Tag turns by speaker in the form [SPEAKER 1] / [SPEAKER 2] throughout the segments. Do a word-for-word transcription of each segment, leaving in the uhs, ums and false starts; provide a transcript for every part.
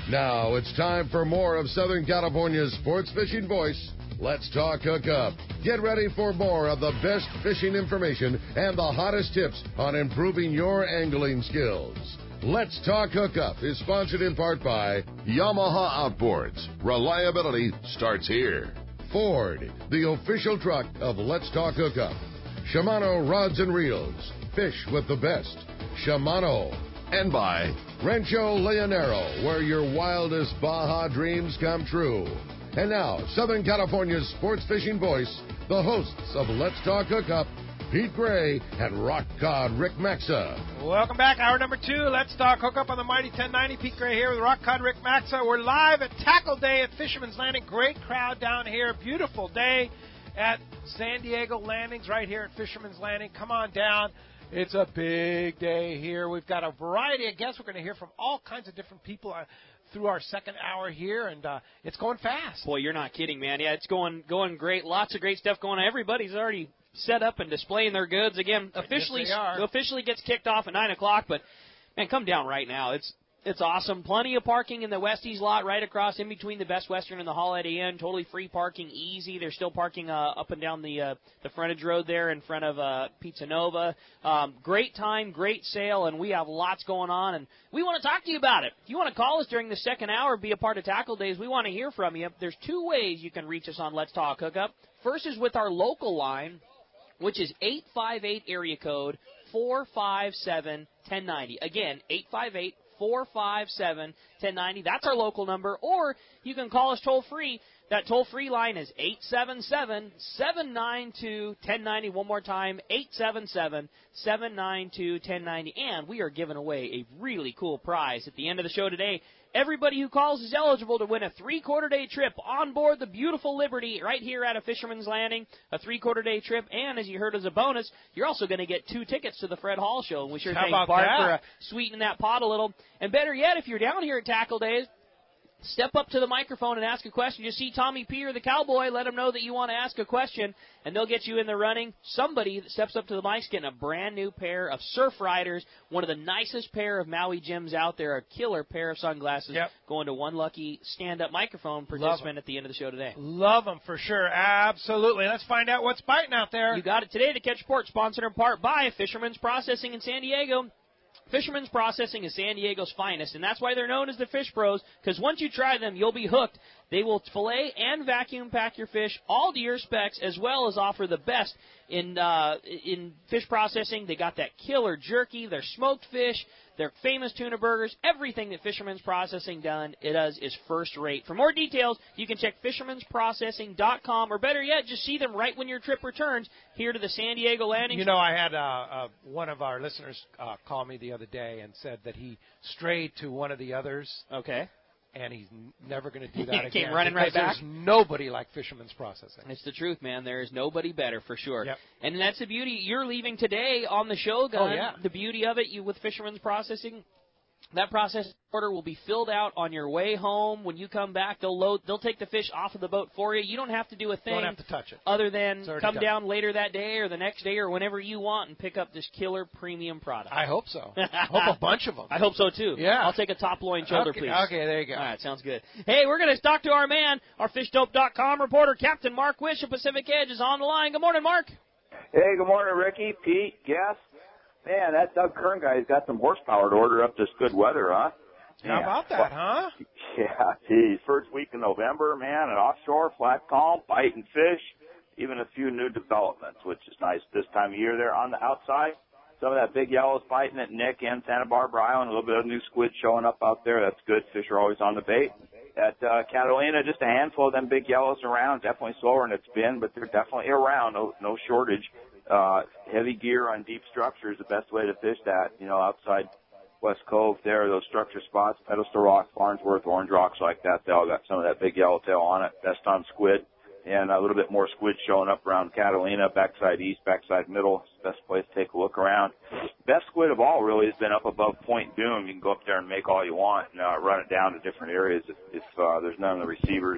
[SPEAKER 1] Now it's time for more of Southern California's sports fishing voice. Let's talk hookup. Get ready for more of the best fishing information and the hottest tips on improving your angling skills. Let's Talk Hookup is sponsored in part by Yamaha Outboards. Reliability starts here. Ford, the official truck of Let's Talk Hookup. Shimano Rods and Reels. Fish with the best. Shimano. And by Rancho Leonero, where your wildest Baja dreams come true. And now, Southern California's sports fishing voice, the hosts of Let's Talk Hookup, Pete Gray and Rock Cod Rick Maxa.
[SPEAKER 2] Welcome back. Hour number two. Let's Talk Hookup on the Mighty ten ninety. Pete Gray here with Rock Cod Rick Maxa. We're live at Tackle Day at Fisherman's Landing. Great crowd down here. Beautiful day at San Diego Landings right here at Fisherman's Landing. Come on down. It's a big day here. We've got a variety of guests. We're going to hear from all kinds of different people uh, through our second hour here, and uh, it's going fast.
[SPEAKER 3] Boy, you're not kidding, man. Yeah, it's going going great. Lots of great stuff going on. Everybody's already set up and displaying their goods. Again, officially
[SPEAKER 2] yes,
[SPEAKER 3] officially gets kicked off at nine o'clock, but, man, come down right now. It's it's awesome. Plenty of parking in the Westies lot right across in between the Best Western and the Holiday Inn. Totally free parking, easy. They're still parking uh, up and down the uh, the frontage road there in front of uh, Pizza Nova. Um, great time, great sale, and we have lots going on, and we want to talk to you about it. If you want to call us during the second hour, be a part of Tackle Days, we want to hear from you. There's two ways you can reach us on Let's Talk Hookup. First is with our local line, which is eight five eight area code four five seven, one oh nine oh. Again, eight five eight, four five seven, one oh nine oh. That's our local number. Or you can call us toll-free. That toll-free line is eight seven seven, seven nine two, one oh nine oh. One more time, eight seven seven, seven nine two, one oh nine oh. And we are giving away a really cool prize at the end of the show today. Everybody who calls is eligible to win a three-quarter day trip on board the beautiful Liberty right here at a Fisherman's Landing, a three-quarter day trip. And as you heard as a bonus, you're also going to get two tickets to the Fred Hall Show. And we sure thank Bart
[SPEAKER 2] that?
[SPEAKER 3] for uh, sweetening that pot a little. And better yet, if you're down here at Tackle Days, step up to the microphone and ask a question. You see Tommy P. or the Cowboy, let them know that you want to ask a question, and they'll get you in the running. Somebody that steps up to the mic's getting a brand-new pair of Surf Riders, one of the nicest pair of Maui Gyms out there, a killer pair of sunglasses,
[SPEAKER 2] yep.
[SPEAKER 3] going to one lucky stand-up microphone participant at the end of the show today.
[SPEAKER 2] Love them for sure. Absolutely. Let's find out what's biting out there.
[SPEAKER 3] You got it today. To Catch Sport, sponsored in part by Fisherman's Processing in San Diego. Fisherman's Processing is San Diego's finest, and that's why they're known as the Fish Pros, because once you try them, you'll be hooked. They will fillet and vacuum pack your fish, all to your specs, as well as offer the best in uh, in fish processing. They got that killer jerky, their smoked fish, their famous tuna burgers. Everything that Fisherman's Processing done it does is first rate. For more details, you can check fishermans processing dot com, or better yet, just see them right when your trip returns here to the San Diego Landing.
[SPEAKER 2] You know, I had uh, uh, one of our listeners uh, call me the other day and said that he strayed to one of the others.
[SPEAKER 3] Okay.
[SPEAKER 2] And he's never going to do that
[SPEAKER 3] Came
[SPEAKER 2] again.
[SPEAKER 3] running right back.
[SPEAKER 2] There's nobody like Fisherman's Processing.
[SPEAKER 3] It's the truth, man. There is nobody better for sure.
[SPEAKER 2] Yep.
[SPEAKER 3] And that's the beauty. You're leaving today on the Shogun.
[SPEAKER 2] Oh, yeah.
[SPEAKER 3] The beauty of it, you with Fisherman's Processing, that processing order will be filled out on your way home. When you come back, they'll load. They'll take the fish off of the boat for you. You don't have to do a thing.
[SPEAKER 2] Don't have to touch it.
[SPEAKER 3] Other than come
[SPEAKER 2] done.
[SPEAKER 3] down later that day or the next day or whenever you want and pick up this killer premium product.
[SPEAKER 2] I hope so. I hope a bunch of them.
[SPEAKER 3] I hope so, too.
[SPEAKER 2] Yeah.
[SPEAKER 3] I'll take a top loin shoulder,
[SPEAKER 2] okay,
[SPEAKER 3] please.
[SPEAKER 2] Okay, there you go.
[SPEAKER 3] All right, sounds good. Hey, we're going to talk to our man, our fish dope dot com reporter, Captain Mark Wish of Pacific Edge is on the line. Good morning, Mark.
[SPEAKER 4] Hey, good morning, Ricky, Pete, Yes. Man, that Doug Kern guy's got some horsepower to order up this good weather, huh?
[SPEAKER 2] How about that, huh?
[SPEAKER 4] Yeah, geez. First week in November, man, an offshore, flat calm, biting fish, even a few new developments, which is nice this time of year there on the outside. Some of that big yellow's biting at Nick and Santa Barbara Island, a little bit of new squid showing up out there. That's good. Fish are always on the bait. At uh, Catalina, just a handful of them big yellows around, definitely slower than it's been, but they're definitely around, no, no shortage. Uh, heavy gear on deep structure is the best way to fish that, you know, outside West Cove there, those structure spots, Pedestal Rock, Farnsworth, Orange Rocks like that, they all got some of that big yellowtail on it, best on squid, and a little bit more squid showing up around Catalina, backside east, backside middle, best place to take a look around. Best squid of all really has been up above Point Doom. You can go up there and make all you want and uh, run it down to different areas if, if uh, there's none of the receivers.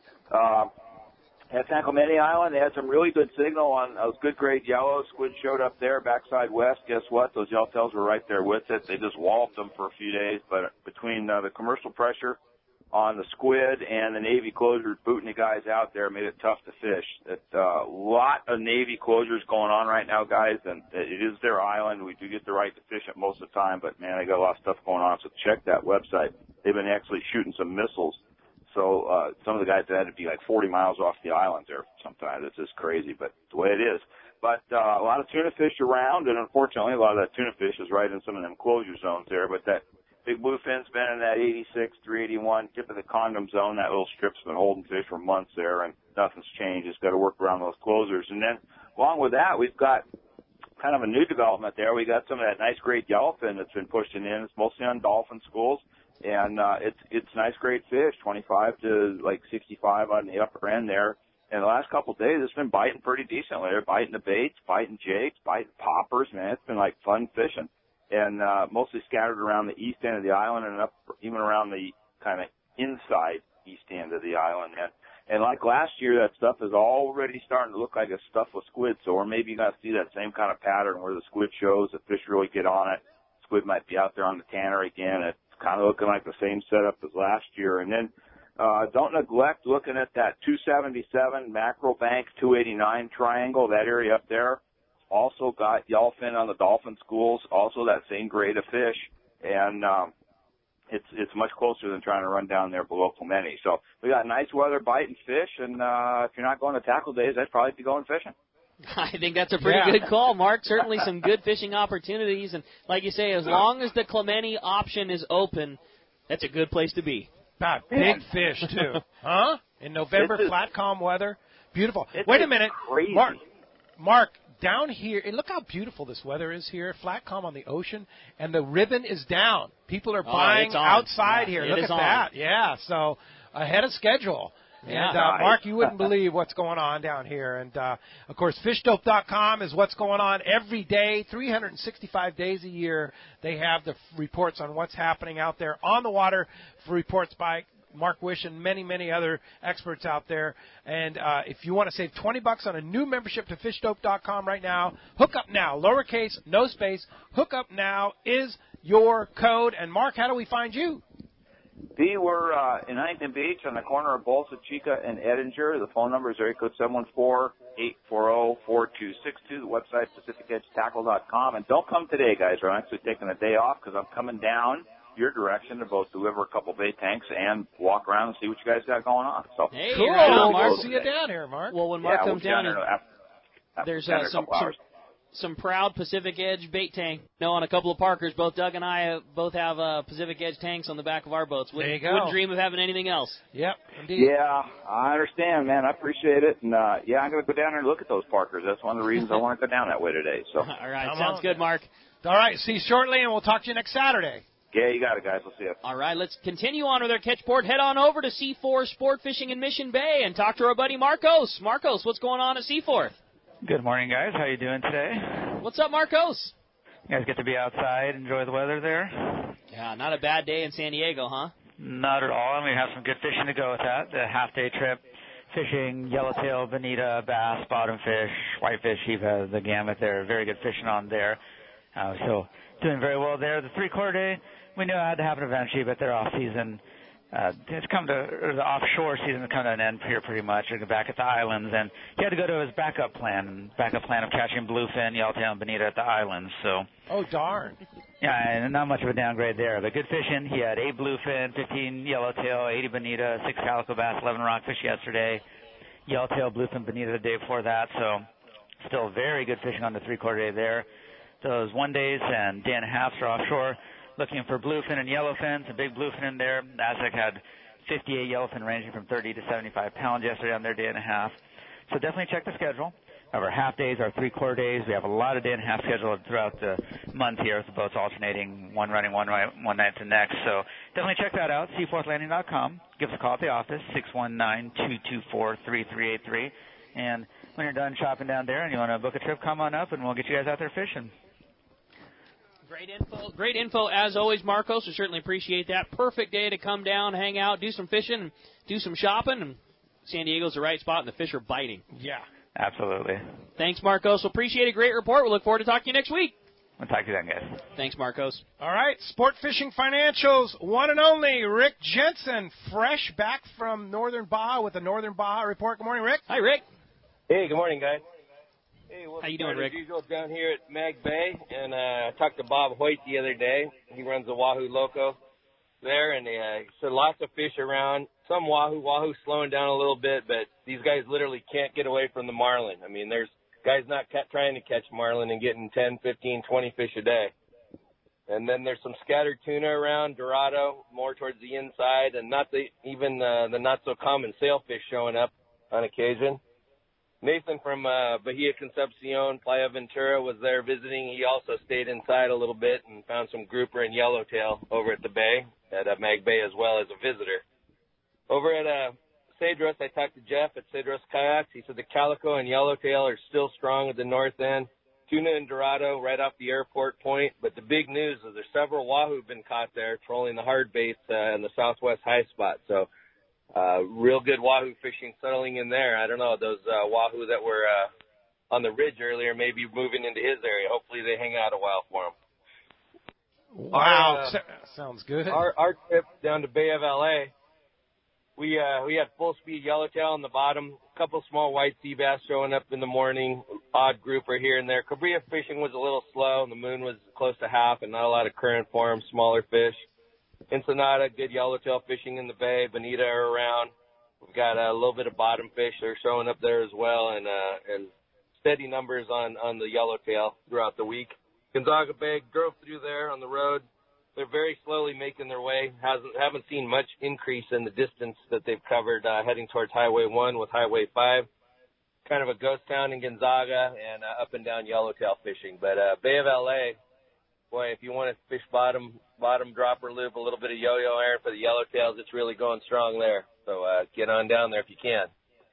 [SPEAKER 4] Uh, At San Clemente Island, they had some really good signal on those good grade yellows. Squid showed up there, backside west. Guess what? Those yellowtails were right there with it. They just walloped them for a few days. But between uh, the commercial pressure on the squid, and the Navy closures booting the guys out there made it tough to fish. A uh, lot of Navy closures going on right now, guys, and it is their island. We do get the right to fish it most of the time, but, man, they got a lot of stuff going on, so check that website. They've been actually shooting some missiles. So uh, some of the guys had to be like forty miles off the island there sometimes. It's just crazy, but the way it is. But uh, a lot of tuna fish around, and unfortunately a lot of that tuna fish is right in some of them closure zones there, but that big bluefin's been in that eighty-six, three eighty-one, tip of the condom zone. That little strip's been holding fish for months there, and nothing's changed. It's got to work around those closures. And then along with that, we've got kind of a new development there. We got some of that nice great yellowfin that's been pushing in. It's mostly on dolphin schools, and uh, it's it's nice great fish, twenty-five to like sixty-five on the upper end there. And the last couple of days, it's been biting pretty decently. They're biting the baits, biting jigs, biting poppers. Man, it's been like fun fishing. And uh, mostly scattered around the east end of the island and up even around the kind of inside east end of the island. And, and like last year, that stuff is already starting to look like a stuff with squid. So or maybe you got to see that same kind of pattern where the squid shows, the fish really get on it. Squid might be out there on the tanner again. It's kind of looking like the same setup as last year. And then uh, don't neglect looking at that two seventy-seven Mackerel Bank two eighty-nine triangle, that area up there. Also got yellowfin on the dolphin schools, also that same grade of fish, and um, it's it's much closer than trying to run down there below Clemente. So we got nice weather biting fish, and uh, if you're not going to tackle days, I'd probably be going fishing.
[SPEAKER 3] I think that's a pretty yeah. good call, Mark. Certainly some good fishing opportunities, and like you say, as long as the Clemente option is open, that's a good place to be.
[SPEAKER 2] God, big fish, too. Huh? In November, just, flat, calm weather. Beautiful. Wait a minute.
[SPEAKER 4] Crazy.
[SPEAKER 2] Mark, Mark, down here, and look how beautiful this weather is here, flat, calm on the ocean, and the ribbon is down. People are
[SPEAKER 3] oh,
[SPEAKER 2] buying outside
[SPEAKER 3] yeah,
[SPEAKER 2] here. Look at on. that. Yeah, so ahead of schedule.
[SPEAKER 3] Yeah.
[SPEAKER 2] And, uh, Mark, you wouldn't believe what's going on down here. And, uh, of course, fish dope dot com is what's going on every day, three hundred sixty-five days a year. They have the f- reports on what's happening out there on the water, for reports by Mark Wish and many, many other experts out there. And uh, if you want to save twenty bucks on a new membership to fish dope dot com right now, hook up now, lowercase, no space, hook up now is your code. And, Mark, how do we find you?
[SPEAKER 4] B, we're uh, in Huntington Beach on the corner of Bolsa Chica and Edinger. The phone number is area code seven one four, eight four zero, four two six two. The website, pacific edge tackle dot com. And don't come today, guys. I'm actually taking a day off because I'm coming down your direction to both deliver a couple bait tanks and walk around and see what you guys got going on. So
[SPEAKER 3] hey,
[SPEAKER 2] cool.
[SPEAKER 3] Right on,
[SPEAKER 2] Mark.
[SPEAKER 3] Mark.
[SPEAKER 2] See you down here, Mark.
[SPEAKER 3] Well, when Mark
[SPEAKER 4] yeah,
[SPEAKER 3] comes
[SPEAKER 4] we'll
[SPEAKER 3] down,
[SPEAKER 4] down
[SPEAKER 3] and
[SPEAKER 4] after, after
[SPEAKER 3] there's uh, some, some some proud Pacific Edge bait tank. No, on a couple of Parkers. Both Doug and I uh, both have uh, Pacific Edge tanks on the back of our boats. Wouldn't,
[SPEAKER 2] there you go.
[SPEAKER 3] Wouldn't dream of having anything else.
[SPEAKER 2] Yep, indeed.
[SPEAKER 4] Yeah, I understand, man. I appreciate it. And, uh, yeah, I'm going to go down there and look at those Parkers. That's one of the reasons I want to go down that way today. So.
[SPEAKER 3] All right,
[SPEAKER 2] Come
[SPEAKER 3] sounds
[SPEAKER 2] on.
[SPEAKER 3] good, Mark.
[SPEAKER 2] All right, see you shortly, and we'll talk to you next Saturday.
[SPEAKER 4] Yeah, you got it, guys. We'll see you.
[SPEAKER 3] All right, let's continue on with our catchboard. Head on over to Seaforth Sport Fishing in Mission Bay and talk to our buddy Marcos. Marcos, what's going on at Seaforth?
[SPEAKER 5] Good morning, guys. How you doing today?
[SPEAKER 3] What's up, Marcos?
[SPEAKER 5] You guys get to be outside, enjoy the weather there?
[SPEAKER 3] Yeah, not a bad day in San Diego, huh?
[SPEAKER 5] Not at all. And we have some good fishing to go with that. The half-day trip, fishing yellowtail, bonita, bass, bottomfish, whitefish, Shiva, the gamut there. Very good fishing on there. Uh, so doing very well there. The three-quarter day, we knew it had to happen eventually, but they're off-season. Uh, it's come to or the offshore season has come to an end here pretty much. We're back at the islands, and he had to go to his backup plan, backup plan of catching bluefin, yellowtail, and bonita at the islands. So,
[SPEAKER 2] oh darn!
[SPEAKER 5] Yeah, and not much of a downgrade there. But good fishing. He had eight bluefin, fifteen yellowtail, eighty bonita, six calico bass, eleven rockfish yesterday. Yellowtail, bluefin, bonita the day before that. So, still very good fishing on the three-quarter day there. Those one days and day and a half are offshore. Looking for bluefin and yellowfin, some big bluefin in there. Aztec had fifty-eight yellowfin ranging from thirty to seventy-five pounds yesterday on their day and a half. So definitely check the schedule. Our half days, our three-quarter days. We have a lot of day and a half scheduled throughout the month here with the boats alternating, one running one, right, one night to next. So definitely check that out, seaforth landing dot com. Give us a call at the office, six one nine, two two four, three three eight three. And when you're done shopping down there and you want to book a trip, come on up and we'll get you guys out there fishing.
[SPEAKER 3] Great info, great info as always, Marcos. We certainly appreciate that. Perfect day to come down, hang out, do some fishing, and do some shopping. And San Diego's the right spot, and the fish are biting.
[SPEAKER 2] Yeah,
[SPEAKER 5] absolutely.
[SPEAKER 3] Thanks, Marcos. We appreciate a great report. We look forward to talking to you next week.
[SPEAKER 5] I'll talk to you then, guys.
[SPEAKER 3] Thanks, Marcos.
[SPEAKER 2] All right, Sport Fishing Financials, one and only Rick Jensen, fresh back from Northern Baja with the Northern Baja Report. Good morning, Rick.
[SPEAKER 3] Hi, Rick.
[SPEAKER 6] Hey, good morning, guys. Hey, well,
[SPEAKER 3] how you doing, Rick?
[SPEAKER 6] As usual, down here at Mag Bay, and uh, I talked to Bob Hoyt the other day. He runs the Wahoo Loco there, and uh, he said lots of fish around. Some Wahoo, Wahoo slowing down a little bit, but these guys literally can't get away from the marlin. I mean, there's guys not ca- trying to catch marlin and getting ten, fifteen, twenty fish a day. And then there's some scattered tuna around, Dorado, more towards the inside, and not the even uh, the not-so-common sailfish showing up on occasion. Nathan from uh, Bahia Concepcion, Playa Ventura, was there visiting. He also stayed inside a little bit and found some grouper and yellowtail over at the bay, at uh, Mag Bay, as well as a visitor. Over at uh, Cedros, I talked to Jeff at Cedros Kayaks. He said the calico and yellowtail are still strong at the north end. Tuna and Dorado right off the airport point. But the big news is there's several Wahoo been caught there trolling the hard baits uh, in the southwest high spot. So Uh, real good Wahoo fishing settling in there. I don't know, those uh, Wahoo that were uh, on the ridge earlier may be moving into his area. Hopefully they hang out a while for him.
[SPEAKER 2] Wow,
[SPEAKER 6] Our, uh,
[SPEAKER 2] sounds good.
[SPEAKER 6] Our, our trip down to Bay of L A, we uh, we had full-speed yellowtail on the bottom, a couple small white sea bass showing up in the morning, odd grouper here and there. Cabria fishing was a little slow, and the moon was close to half and not a lot of current for them, smaller fish. Ensenada, good yellowtail fishing in the bay. Bonita are around. We've got a little bit of bottom fish. They're showing up there as well, and uh, and steady numbers on, on the yellowtail throughout the week. Gonzaga Bay, drove through there on the road. They're very slowly making their way. Hasn't haven't seen much increase in the distance that they've covered uh, heading towards Highway one with Highway five. Kind of a ghost town in Gonzaga and uh, up and down yellowtail fishing. But uh, Bay of L A, boy, if you want to fish bottom bottom dropper loop, a little bit of yo-yo iron for the yellowtails, it's really going strong there. So uh, get on down there if you can.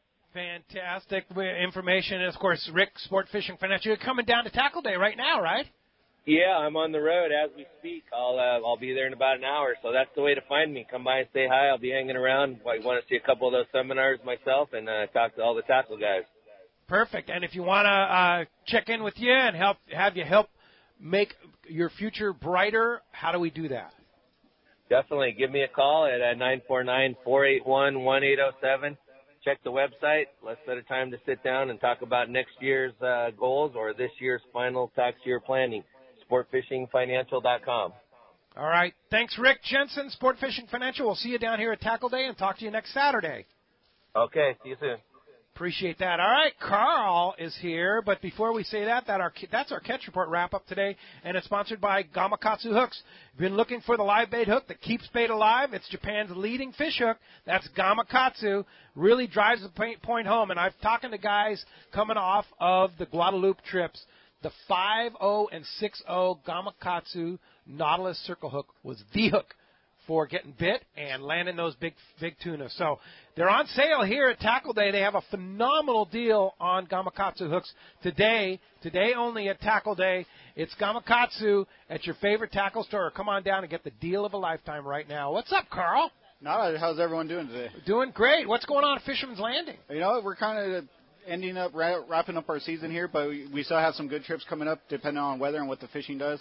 [SPEAKER 2] Fantastic information. And, of course, Rick, Sport Fishing Financial. You're coming down to Tackle Day right now, right?
[SPEAKER 6] Yeah, I'm on the road as we speak. I'll uh, I'll be there in about an hour, so that's the way to find me. Come by and say hi. I'll be hanging around. I want to see a couple of those seminars myself and uh, talk to all the tackle guys.
[SPEAKER 2] Perfect. And if you want to uh, check in with you and help have you help make your future brighter, how do we do that?
[SPEAKER 6] Definitely. Give me a call at uh, nine four nine, four eight one, one eight zero seven. Check the website. Let's set a time to sit down and talk about next year's uh, goals or this year's final tax year planning. sport fishing financial dot com.
[SPEAKER 2] All right. Thanks, Rick Jensen, Sport Fishing Financial. We'll see you down here at Tackle Day and talk to you next Saturday.
[SPEAKER 6] Okay. See you soon.
[SPEAKER 2] Appreciate that. All right, Carl is here, but before we say that, that our that's our Catch Report wrap-up today, and it's sponsored by Gamakatsu Hooks. Been looking for the live bait hook that keeps bait alive? It's Japan's leading fish hook. That's Gamakatsu. Really drives the point home, and I've talking to guys coming off of the Guadalupe trips. The five oh and six oh Gamakatsu Nautilus Circle Hook was the hook for getting bit and landing those big big tuna. So they're on sale here at Tackle Day. They have a phenomenal deal on Gamakatsu hooks today. Today only at Tackle Day. It's Gamakatsu at your favorite tackle store. Come on down and get the deal of a lifetime right now. What's up, Carl?
[SPEAKER 7] No, how's everyone doing today?
[SPEAKER 2] Doing great. What's going on at Fisherman's Landing?
[SPEAKER 7] You know, we're kind of ending up wrapping up our season here, but we still have some good trips coming up depending on weather and what the fishing does.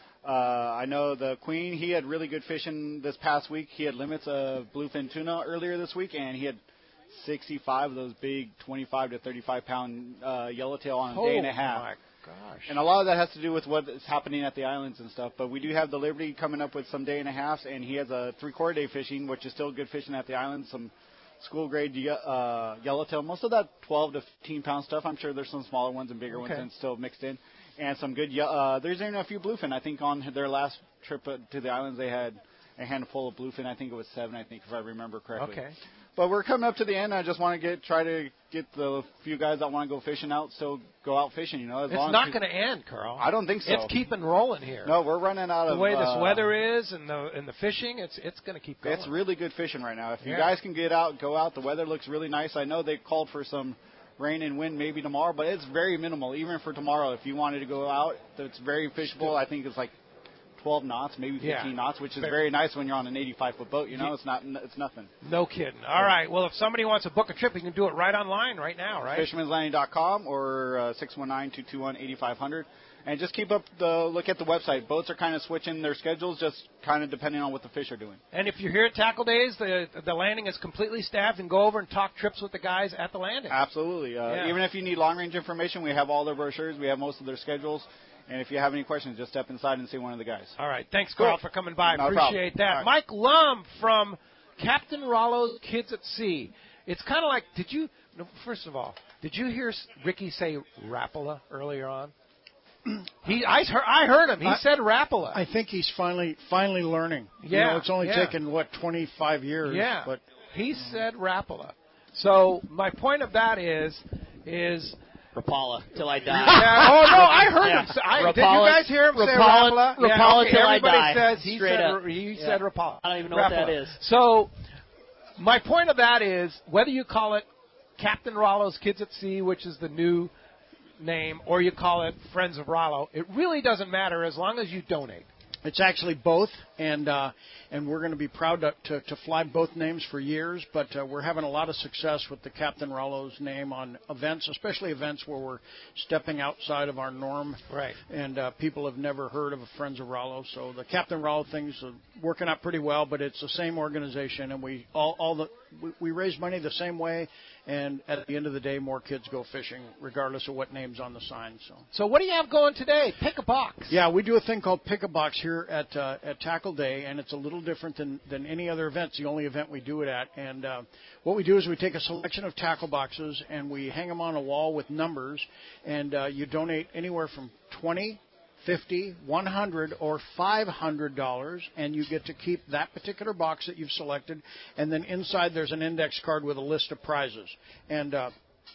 [SPEAKER 7] Uh, I know the Queen, he had really good fishing this past week. He had limits of bluefin tuna earlier this week, and he had sixty-five of those big twenty-five to thirty-five pound uh, yellowtail on a
[SPEAKER 2] oh
[SPEAKER 7] day and a half.
[SPEAKER 2] My gosh.
[SPEAKER 7] And a lot of that has to do with what is happening at the islands and stuff. But we do have the Liberty coming up with some day and a halves, and he has a three-quarter day fishing, which is still good fishing at the islands, some school-grade uh, yellowtail. Most of that twelve to fifteen pound stuff. I'm sure there's some smaller ones and bigger
[SPEAKER 2] okay.
[SPEAKER 7] ones and still mixed in. And some good, uh, there's even a few bluefin. I think on their last trip to the islands, they had a handful of bluefin. I think it was seven, I think, if I remember correctly.
[SPEAKER 2] Okay.
[SPEAKER 7] But we're coming up to the end. I just want to get try to get the few guys that want to go fishing out, so go out fishing. You know, as
[SPEAKER 2] it's
[SPEAKER 7] long
[SPEAKER 2] not
[SPEAKER 7] as
[SPEAKER 2] going to end, Carl.
[SPEAKER 7] I don't think so.
[SPEAKER 2] It's keeping rolling here.
[SPEAKER 7] No, we're running out
[SPEAKER 2] the
[SPEAKER 7] of
[SPEAKER 2] the way
[SPEAKER 7] uh,
[SPEAKER 2] this weather is and the and the fishing. It's it's going to keep going.
[SPEAKER 7] It's really good fishing right now. If
[SPEAKER 2] yeah.
[SPEAKER 7] you guys can get out, go out. The weather looks really nice. I know they called for some rain and wind maybe tomorrow, but it's very minimal. Even for tomorrow, if you wanted to go out, it's very fishable. I think it's like twelve knots, maybe fifteen
[SPEAKER 2] yeah.
[SPEAKER 7] knots, which is very nice when you're on an eighty-five foot boat. You know, it's not, it's nothing.
[SPEAKER 2] No kidding. All right. Well, if somebody wants to book a trip, you can do it right online right now, right?
[SPEAKER 7] fishermans landing dot com or uh, six one nine, two two one, eight five zero zero. And just keep up the look at the website. Boats are kind of switching their schedules, just kind of depending on what the fish are doing.
[SPEAKER 2] And if you're here at Tackle Days, the the landing is completely staffed, and go over and talk trips with the guys at the landing.
[SPEAKER 7] Absolutely. Uh,
[SPEAKER 2] Yeah.
[SPEAKER 7] Even if you need long-range information, we have all their brochures. We have most of their schedules. And if you have any questions, just step inside and see one of the guys.
[SPEAKER 2] All right. Thanks, Carl,
[SPEAKER 7] Cool.
[SPEAKER 2] for coming by.
[SPEAKER 7] No
[SPEAKER 2] Appreciate
[SPEAKER 7] problem.
[SPEAKER 2] that.
[SPEAKER 7] All right.
[SPEAKER 2] Mike Lum from Captain Rollo's Kids at Sea. It's kind of like, did you, no, first of all, did you hear Ricky say Rapala earlier on? He, I heard, I heard him. He
[SPEAKER 8] I,
[SPEAKER 2] said Rapala.
[SPEAKER 8] I think he's finally finally learning.
[SPEAKER 2] Yeah,
[SPEAKER 8] you know, it's only
[SPEAKER 2] yeah.
[SPEAKER 8] taken what twenty-five years.
[SPEAKER 2] Yeah,
[SPEAKER 8] but
[SPEAKER 2] he said Rapala. So my point of that is, is
[SPEAKER 3] Rapala till I die.
[SPEAKER 2] yeah. Oh no, I heard
[SPEAKER 3] Yeah.
[SPEAKER 2] him. Say, I,
[SPEAKER 3] Rapala-
[SPEAKER 2] did you guys hear him say
[SPEAKER 3] Rapala-
[SPEAKER 2] Rapala?
[SPEAKER 3] Rapala
[SPEAKER 2] yeah, okay,
[SPEAKER 3] till I
[SPEAKER 2] everybody
[SPEAKER 3] die.
[SPEAKER 2] says he
[SPEAKER 3] Straight
[SPEAKER 2] said
[SPEAKER 3] up.
[SPEAKER 2] he
[SPEAKER 3] Yeah.
[SPEAKER 2] said Rapala.
[SPEAKER 3] I don't even know
[SPEAKER 2] Rapala.
[SPEAKER 3] what that is.
[SPEAKER 2] So my point of that is whether you call it Captain Rollo's Kids at Sea, which is the new name, or you call it Friends of Rollo, it really doesn't matter as long as you donate.
[SPEAKER 8] it's actually both, and uh, and we're going to be proud to, to, to fly both names for years. But uh, we're having a lot of success with the Captain Rollo's name on events, especially events where we're stepping outside of our norm.
[SPEAKER 2] Right.
[SPEAKER 8] And uh, people have never heard of a Friends of Rollo, so the Captain Rollo thing's uh, working out pretty well. But it's the same organization, and we all all the we, we raise money the same way. And at the end of the day, more kids go fishing, regardless of what name's on the sign. So,
[SPEAKER 2] So what do you have going today? Pick a box.
[SPEAKER 8] yeah, we do a thing called Pick a Box here at uh, at Tackle Day, and it's a little different than, than any other event. It's the only event we do it at. And uh, what we do is we take a selection of tackle boxes and we hang them on a wall with numbers, and uh, you donate anywhere from twenty, fifty, one hundred, or five hundred dollars, and you get to keep that particular box that you've selected. And then inside there's an index card with a list of prizes, and uh,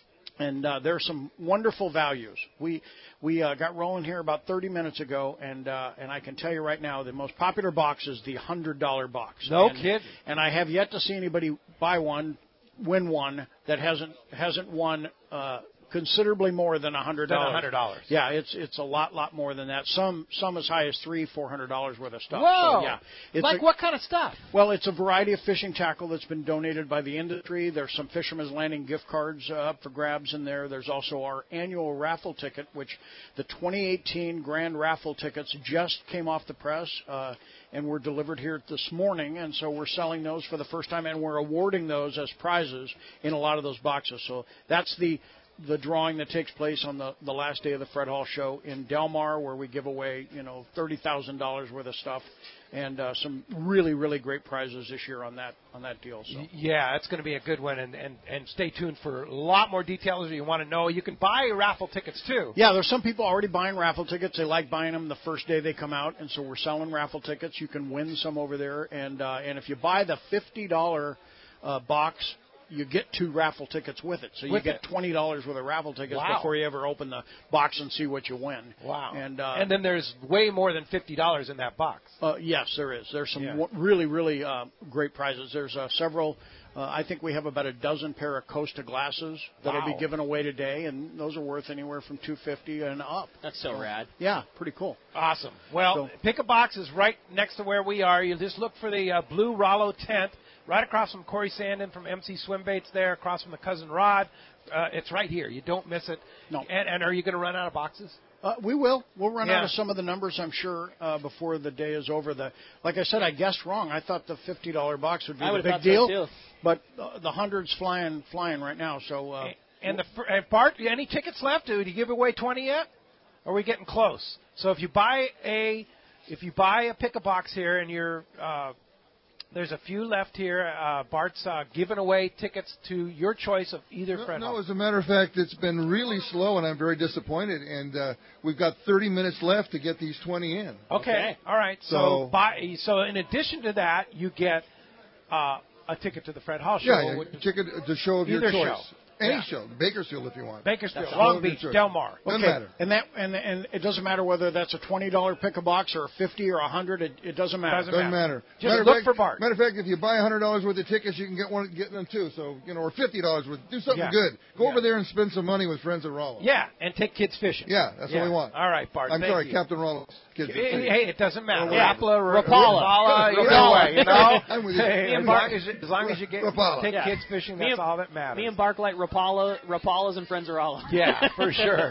[SPEAKER 8] and uh, there's some wonderful values. We we uh, got rolling here about thirty minutes ago, and uh, and I can tell you right now, the most popular box is the hundred dollar box.
[SPEAKER 2] No
[SPEAKER 8] and,
[SPEAKER 2] kidding.
[SPEAKER 8] And I have yet to see anybody buy one, win one that hasn't hasn't won uh, considerably more than a hundred
[SPEAKER 2] Than
[SPEAKER 8] dollars.
[SPEAKER 2] one hundred dollars.
[SPEAKER 8] Yeah, it's it's a lot lot more than that. Some some as high as three four hundred dollars worth of stuff.
[SPEAKER 2] Whoa.
[SPEAKER 8] So, yeah, it's
[SPEAKER 2] like
[SPEAKER 8] a,
[SPEAKER 2] what kind of stuff?
[SPEAKER 8] well, it's a variety of fishing tackle that's been donated by the industry. There's some Fisherman's Landing gift cards uh, up for grabs in there. There's also our annual raffle ticket, which the twenty eighteen grand raffle tickets just came off the press uh, and were delivered here this morning. And so we're selling those for the first time, and we're awarding those as prizes in a lot of those boxes. So that's the the drawing that takes place on the, the last day of the Fred Hall Show in Del Mar, where we give away, you know, thirty thousand dollars worth of stuff, and uh, some really, really great prizes this year on that on that deal. So.
[SPEAKER 2] Yeah, it's going to be a good one, and, and, and stay tuned for a lot more details if you want to know. You can buy raffle tickets, too.
[SPEAKER 8] Yeah, there's some people already buying raffle tickets. They like buying them the first day they come out, and so we're selling raffle tickets. You can win some over there, and uh, and if you buy the fifty dollar uh, box, you get two raffle tickets with it. So you
[SPEAKER 2] With
[SPEAKER 8] get
[SPEAKER 2] it.
[SPEAKER 8] twenty dollars worth of raffle tickets
[SPEAKER 2] Wow.
[SPEAKER 8] before you ever open the box and see what you win.
[SPEAKER 2] Wow.
[SPEAKER 8] And uh,
[SPEAKER 2] and then there's way more than fifty dollars in that box.
[SPEAKER 8] Uh, yes, there is. There's some
[SPEAKER 2] Yeah.
[SPEAKER 8] w- really, really uh, great prizes. There's uh, several. Uh, I think we have about a dozen pair of Costa glasses that'll
[SPEAKER 2] Wow.
[SPEAKER 8] be given away today, and those are worth anywhere from two hundred fifty dollars and up.
[SPEAKER 3] That's so rad.
[SPEAKER 8] Yeah, pretty cool.
[SPEAKER 2] Awesome. Well,
[SPEAKER 8] So-
[SPEAKER 2] Pick a Box is right next to where we are. You just look for the uh, blue Rollo tent right across from Corey Sandin from M C Swim Baits there, across from the Cousin Rod. Uh, it's right here. You don't miss it.
[SPEAKER 8] No.
[SPEAKER 2] And, and are you going to run out of boxes?
[SPEAKER 8] Uh, we will. We'll run
[SPEAKER 2] Yeah.
[SPEAKER 8] out of some of the numbers, I'm sure, uh, before the day is over. The like I said, I guessed wrong. I thought the fifty dollar box would be
[SPEAKER 3] I
[SPEAKER 8] the
[SPEAKER 3] would've
[SPEAKER 8] big
[SPEAKER 3] thought so,
[SPEAKER 8] deal,
[SPEAKER 3] too.
[SPEAKER 8] but uh, the hundreds flying flying right now. So uh,
[SPEAKER 2] And the fir- uh, Bart, any tickets left? Did you give away twenty yet? Or are we getting close? So if you buy a if you buy a Pick a Box here, and you're uh, there's a few left here. Uh, Bart's uh, giving away tickets to your choice of either
[SPEAKER 9] No,
[SPEAKER 2] Fred
[SPEAKER 9] no,
[SPEAKER 2] Hall.
[SPEAKER 9] as a matter of fact, it's been really slow, and I'm very disappointed. And uh, we've got thirty minutes left to get these twenty in.
[SPEAKER 2] Okay.
[SPEAKER 3] Okay.
[SPEAKER 2] All right. So,
[SPEAKER 9] So-
[SPEAKER 2] buy, so in addition to that, you get uh, a ticket to the Fred Hall show.
[SPEAKER 9] Yeah, yeah,
[SPEAKER 2] with-
[SPEAKER 9] ticket the show of your
[SPEAKER 2] Either
[SPEAKER 9] choice.
[SPEAKER 2] show.
[SPEAKER 9] Any
[SPEAKER 2] Yeah.
[SPEAKER 9] show, Bakersfield if you want.
[SPEAKER 2] Bakersfield,
[SPEAKER 3] That's
[SPEAKER 2] Long
[SPEAKER 9] awesome.
[SPEAKER 2] Beach,
[SPEAKER 9] Sure.
[SPEAKER 2] Del Mar.
[SPEAKER 9] Doesn't
[SPEAKER 8] okay.
[SPEAKER 9] matter.
[SPEAKER 8] And that and and it doesn't matter whether that's a twenty dollar pick a box or a fifty or a hundred. It, it doesn't matter.
[SPEAKER 2] Doesn't
[SPEAKER 9] Doesn't matter.
[SPEAKER 2] Just
[SPEAKER 9] matter of
[SPEAKER 2] look
[SPEAKER 9] fact,
[SPEAKER 2] for Bart.
[SPEAKER 9] Matter of fact, if you buy one hundred dollars worth of tickets, you can get one get them too. So you know, or fifty dollars worth. Do something
[SPEAKER 2] Yeah.
[SPEAKER 9] good. Go
[SPEAKER 2] Yeah.
[SPEAKER 9] over there and spend some money with friends at Rollo.
[SPEAKER 2] Yeah, and take kids fishing.
[SPEAKER 9] Yeah, that's
[SPEAKER 2] Yeah.
[SPEAKER 9] what we want.
[SPEAKER 2] All right, Bart.
[SPEAKER 9] I'm
[SPEAKER 2] thank
[SPEAKER 9] sorry,
[SPEAKER 2] you.
[SPEAKER 9] Captain Rollo. Kids.
[SPEAKER 2] Hey, hey, it doesn't matter.
[SPEAKER 3] Yeah.
[SPEAKER 2] Rapala, R-
[SPEAKER 3] Rapala.
[SPEAKER 2] Rapala, either
[SPEAKER 3] Rapala.
[SPEAKER 2] way, you know.
[SPEAKER 9] I'm with you.
[SPEAKER 2] Hey,
[SPEAKER 3] Me and
[SPEAKER 2] as,
[SPEAKER 3] Bart-
[SPEAKER 2] long as, you, as long as you get
[SPEAKER 9] Rapala.
[SPEAKER 2] take
[SPEAKER 3] Yeah.
[SPEAKER 2] kids fishing,
[SPEAKER 3] Me
[SPEAKER 2] that's
[SPEAKER 3] and-
[SPEAKER 2] all that matters.
[SPEAKER 3] Me and Bark like Rapala, Rapalas and Friends are all.
[SPEAKER 2] Yeah, for sure.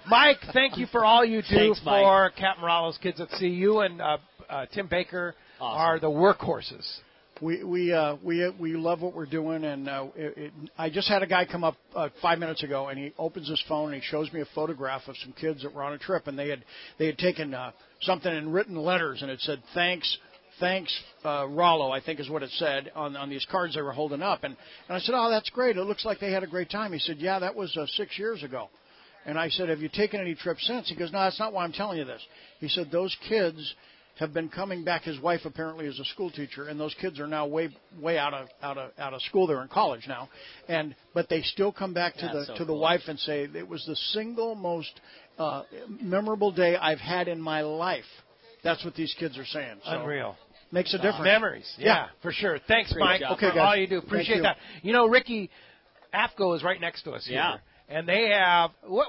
[SPEAKER 2] Mike, thank you for all you do
[SPEAKER 3] Thanks,
[SPEAKER 2] for
[SPEAKER 3] Mike.
[SPEAKER 2] Captain Rallo's Kids at Sea. You and uh, uh, Tim Baker
[SPEAKER 3] Awesome.
[SPEAKER 2] are the workhorses.
[SPEAKER 8] We we uh, we we love what we're doing, and uh, it, it, I just had a guy come up uh, five minutes ago, and he opens his phone and he shows me a photograph of some kids that were on a trip, and they had they had taken uh, something in written letters, and it said thanks. Thanks, uh, Rollo, I think is what it said on, on these cards they were holding up. And, and I said, oh, that's great. It looks like they had a great time. He said, yeah, that was uh, six years ago. And I said, have you taken any trips since? He goes, no, that's not why I'm telling you this. He said, those kids have been coming back. His wife apparently is a school teacher, and those kids are now way way out of out of out of school. They're in college now, and but they still come back to
[SPEAKER 3] That's
[SPEAKER 8] the
[SPEAKER 3] so
[SPEAKER 8] to
[SPEAKER 3] cool.
[SPEAKER 8] the wife and say it was the single most uh, memorable day I've had in my life. That's what these kids are saying. So
[SPEAKER 2] Unreal.
[SPEAKER 8] Makes a difference.
[SPEAKER 2] Memories. Yeah,
[SPEAKER 8] Yeah.
[SPEAKER 2] for sure. Thanks,
[SPEAKER 3] Great
[SPEAKER 2] Mike,
[SPEAKER 3] job.
[SPEAKER 2] for
[SPEAKER 8] Okay, guys.
[SPEAKER 2] all you do. Appreciate
[SPEAKER 8] you.
[SPEAKER 2] that. You know, Ricky Afko is right next to us
[SPEAKER 3] Yeah.
[SPEAKER 2] here. And they have what?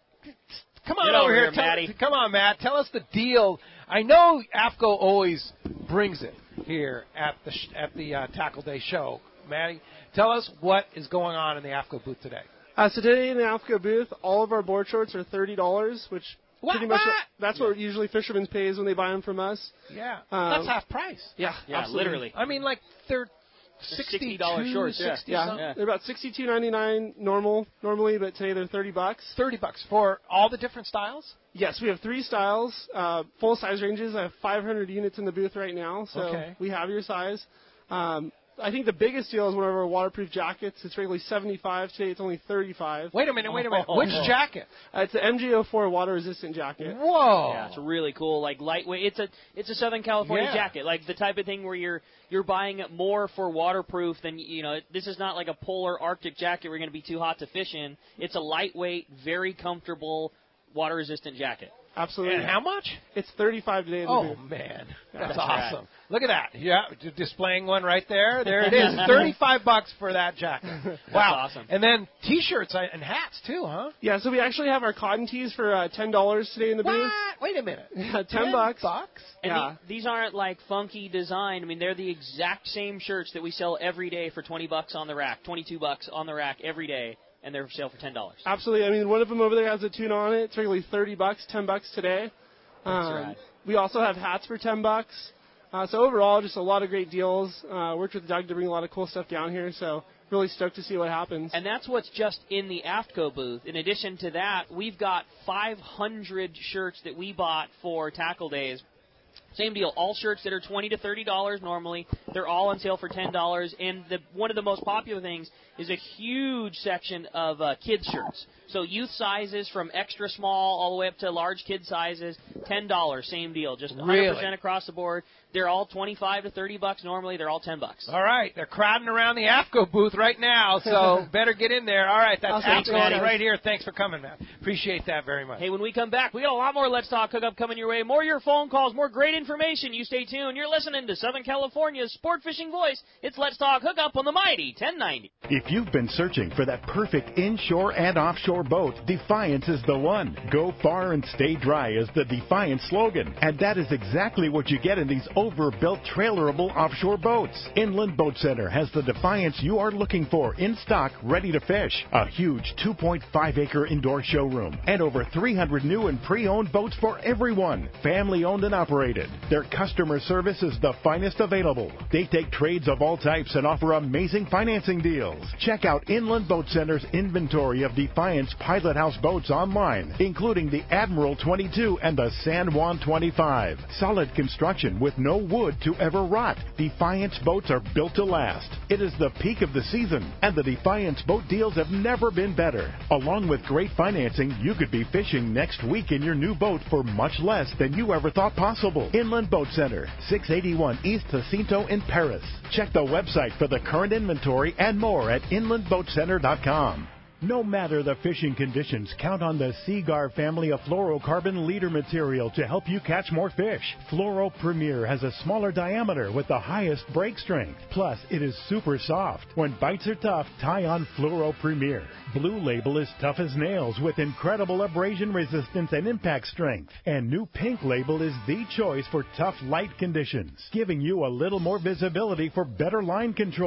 [SPEAKER 2] Come on
[SPEAKER 3] Get
[SPEAKER 2] over
[SPEAKER 3] over
[SPEAKER 2] here,
[SPEAKER 3] here,
[SPEAKER 2] tell-
[SPEAKER 3] Matty.
[SPEAKER 2] Come on, Matt. Tell us the deal. I know Afko always brings it here at the sh- at the uh, Tackle Day show. Matty, tell us what is going on in the Afko booth today.
[SPEAKER 10] Uh, so today in the AFCO booth, all of our board shorts are thirty dollars, which
[SPEAKER 2] What?
[SPEAKER 10] pretty much
[SPEAKER 2] What?
[SPEAKER 10] that's what usually fishermen pays when they buy them from us.
[SPEAKER 2] Yeah,
[SPEAKER 10] Um,
[SPEAKER 2] that's half price.
[SPEAKER 10] Yeah,
[SPEAKER 3] Yeah,
[SPEAKER 10] absolutely.
[SPEAKER 3] literally.
[SPEAKER 2] I mean, like they're
[SPEAKER 3] sixty dollars shorts, yeah.
[SPEAKER 2] sixty
[SPEAKER 10] Yeah,
[SPEAKER 2] something.
[SPEAKER 3] Yeah.
[SPEAKER 10] they're about sixty-two ninety-nine normal normally, but today they're thirty bucks.
[SPEAKER 2] thirty bucks for all the different styles.
[SPEAKER 10] Yes, we have three styles, uh, full size ranges. I have five hundred units in the booth right now, so
[SPEAKER 2] Okay.
[SPEAKER 10] we have your size. Um, I think the biggest deal is one of our waterproof jackets. It's regularly seventy-five. Today it's only thirty-five.
[SPEAKER 2] Wait a minute, wait a minute.
[SPEAKER 3] Oh.
[SPEAKER 2] Which jacket?
[SPEAKER 10] Uh, it's the M G O four water resistant jacket.
[SPEAKER 2] Whoa.
[SPEAKER 3] Yeah, it's really cool. Like lightweight. It's a it's a Southern California
[SPEAKER 2] Yeah.
[SPEAKER 3] jacket. Like the type of thing where you're you're buying more for waterproof than you know. This is not like a polar Arctic jacket where you're going to be too hot to fish in. It's a lightweight, very comfortable, water resistant jacket.
[SPEAKER 10] Absolutely.
[SPEAKER 2] And how much?
[SPEAKER 10] It's thirty-five today in the
[SPEAKER 2] Oh
[SPEAKER 10] booth.
[SPEAKER 2] man, that's,
[SPEAKER 3] That's
[SPEAKER 2] awesome!
[SPEAKER 3] right.
[SPEAKER 2] Look at that. Yeah, d- displaying one right there. There it is. Thirty-five bucks for that jacket. Wow.
[SPEAKER 3] awesome.
[SPEAKER 2] And then T-shirts and hats too, huh?
[SPEAKER 10] Yeah, so we actually have our cotton tees for uh, ten dollars today in the booth.
[SPEAKER 2] What? Wait a minute.
[SPEAKER 10] Yeah, ten bucks.
[SPEAKER 2] bucks.
[SPEAKER 3] And
[SPEAKER 10] Yeah.
[SPEAKER 3] the, these aren't like funky design. I mean, they're the exact same shirts that we sell every day for twenty bucks on the rack, twenty-two bucks on the rack every day, and they're for sale for ten dollars.
[SPEAKER 10] Absolutely. I mean, one of them over there has a tuna on it. It's regularly thirty bucks, ten bucks today.
[SPEAKER 3] That's
[SPEAKER 10] Um,
[SPEAKER 3] right.
[SPEAKER 10] We also have hats for ten bucks. Uh, so overall, just a lot of great deals. Uh, worked with Doug to bring a lot of cool stuff down here. So really stoked to see what happens.
[SPEAKER 3] And that's what's just in the AFTCO booth. In addition to that, we've got five hundred shirts that we bought for Tackle Days. Same deal. All shirts that are twenty to thirty dollars normally, they're all on sale for ten dollars. And the, one of the most popular things is a huge section of uh, kids shirts. So youth sizes from extra small all the way up to large kid sizes, ten dollars. Same deal. Just one hundred percent
[SPEAKER 2] Really?
[SPEAKER 3] across the board. They're all twenty-five to thirty bucks normally. They're all ten bucks.
[SPEAKER 2] All right, they're crowding around the AFCO booth right now, so better get in there. All right, that's
[SPEAKER 3] Awesome. Thanks,
[SPEAKER 2] AFCO
[SPEAKER 3] Matty.
[SPEAKER 2] right here. Thanks for coming, man. Appreciate that very much.
[SPEAKER 3] Hey, when we come back, we got a lot more Let's Talk Hookup coming your way. More of your phone calls, more great information. You stay tuned. You're listening to Southern California's sport fishing voice. It's Let's Talk Hookup on the mighty ten ninety.
[SPEAKER 11] If you've been searching for that perfect inshore and offshore boat, Defiance is the one. Go far and stay dry is the Defiance slogan. And that is exactly what you get in these overbuilt, trailerable offshore boats. Inland Boat Center has the Defiance you are looking for in stock, ready to fish. A huge two point five acre indoor showroom and over three hundred new and pre-owned boats for everyone. Family owned and operated. Their customer service is the finest available. They take trades of all types and offer amazing financing deals. Check out Inland Boat Center's inventory of Defiance Pilot House boats online, including the Admiral twenty-two and the San Juan twenty-five. Solid construction with no wood to ever rot. Defiance boats are built to last. It is the peak of the season, and the Defiance boat deals have never been better. Along with great financing, you could be fishing next week in your new boat for much less than you ever thought possible. Inland Boat Center, six eighty-one East Jacinto in Paris. Check the website for the current inventory and more at inland boat center dot com. No matter the fishing conditions, count on the Seagar family of fluorocarbon leader material to help you catch more fish. Fluoro Premier has a smaller diameter with the highest break strength. Plus, it is super soft. When bites are tough, tie on Fluoro Premier. Blue Label is tough as nails with incredible abrasion resistance and impact strength. And new Pink Label is the choice for tough light conditions, giving you a little more visibility for better line control.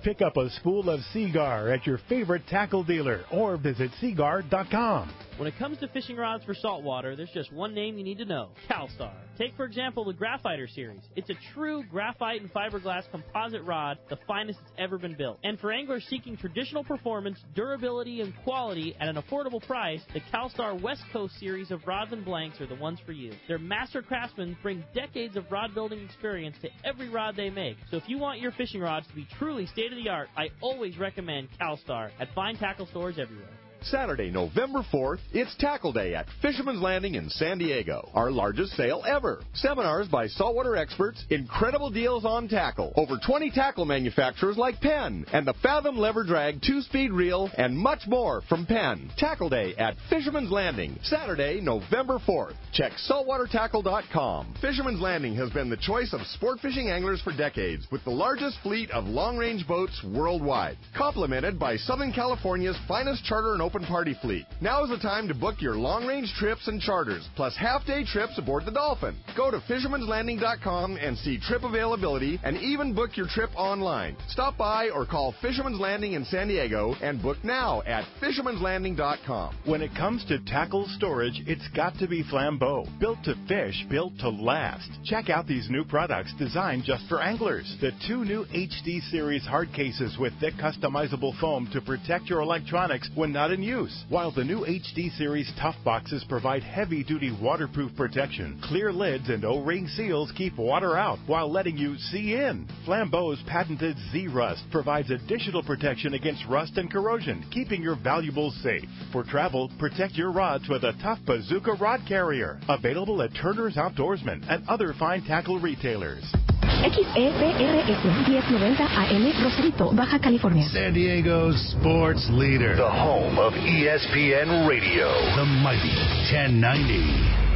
[SPEAKER 11] Pick up a spool of Seagar at your favorite tackle dealer or visit seagar dot com.
[SPEAKER 12] When it comes to fishing rods for saltwater, there's just one name you need to know, CalStar. Take, for example, the Graphiter series. It's a true graphite and fiberglass composite rod, the finest it's ever been built. And for anglers seeking traditional performance, durability, and quality at an affordable price, the CalStar West Coast series of rods and blanks are the ones for you. Their master craftsmen bring decades of rod building experience to every rod they make. So if you want your fishing rods to be truly state-of-the-art, I always recommend CalStar at fine tackle stores everywhere.
[SPEAKER 13] Saturday, November fourth, it's Tackle Day at Fisherman's Landing in San Diego. Our largest sale ever. Seminars by saltwater experts, incredible deals on tackle, over twenty tackle manufacturers like Penn, and the Fathom Lever Drag two-speed reel, and much more from Penn. Tackle Day at Fisherman's Landing, Saturday, November fourth. Check saltwater tackle dot com. Fisherman's Landing has been the choice of sport fishing anglers for decades, with the largest fleet of long-range boats worldwide, complemented by Southern California's finest charter and open party fleet. Now is the time to book your long-range trips and charters, plus half-day trips aboard the Dolphin. Go to fishermans landing dot com and see trip availability, and even book your trip online. Stop by or call Fisherman's Landing in San Diego and book now at fishermans landing dot com.
[SPEAKER 11] When it comes to tackle storage, it's got to be Flambeau. Built to fish, built to last. Check out these new products designed just for anglers. The two new H D Series hard cases with thick customizable foam to protect your electronics when not in use, while the new H D Series Tough Boxes provide heavy-duty waterproof protection. Clear lids and O-ring seals keep water out while letting you see in. Flambeau's patented Z-Rust provides additional protection against rust and corrosion, keeping your valuables safe. For travel, protect your rods with a Tough Bazooka rod carrier. Available at Turner's Outdoorsman and other fine tackle retailers.
[SPEAKER 14] X E P R S diez noventa A M Rosarito, Baja California.
[SPEAKER 15] San Diego's sports leader. The home of E S P N Radio. The mighty ten ninety.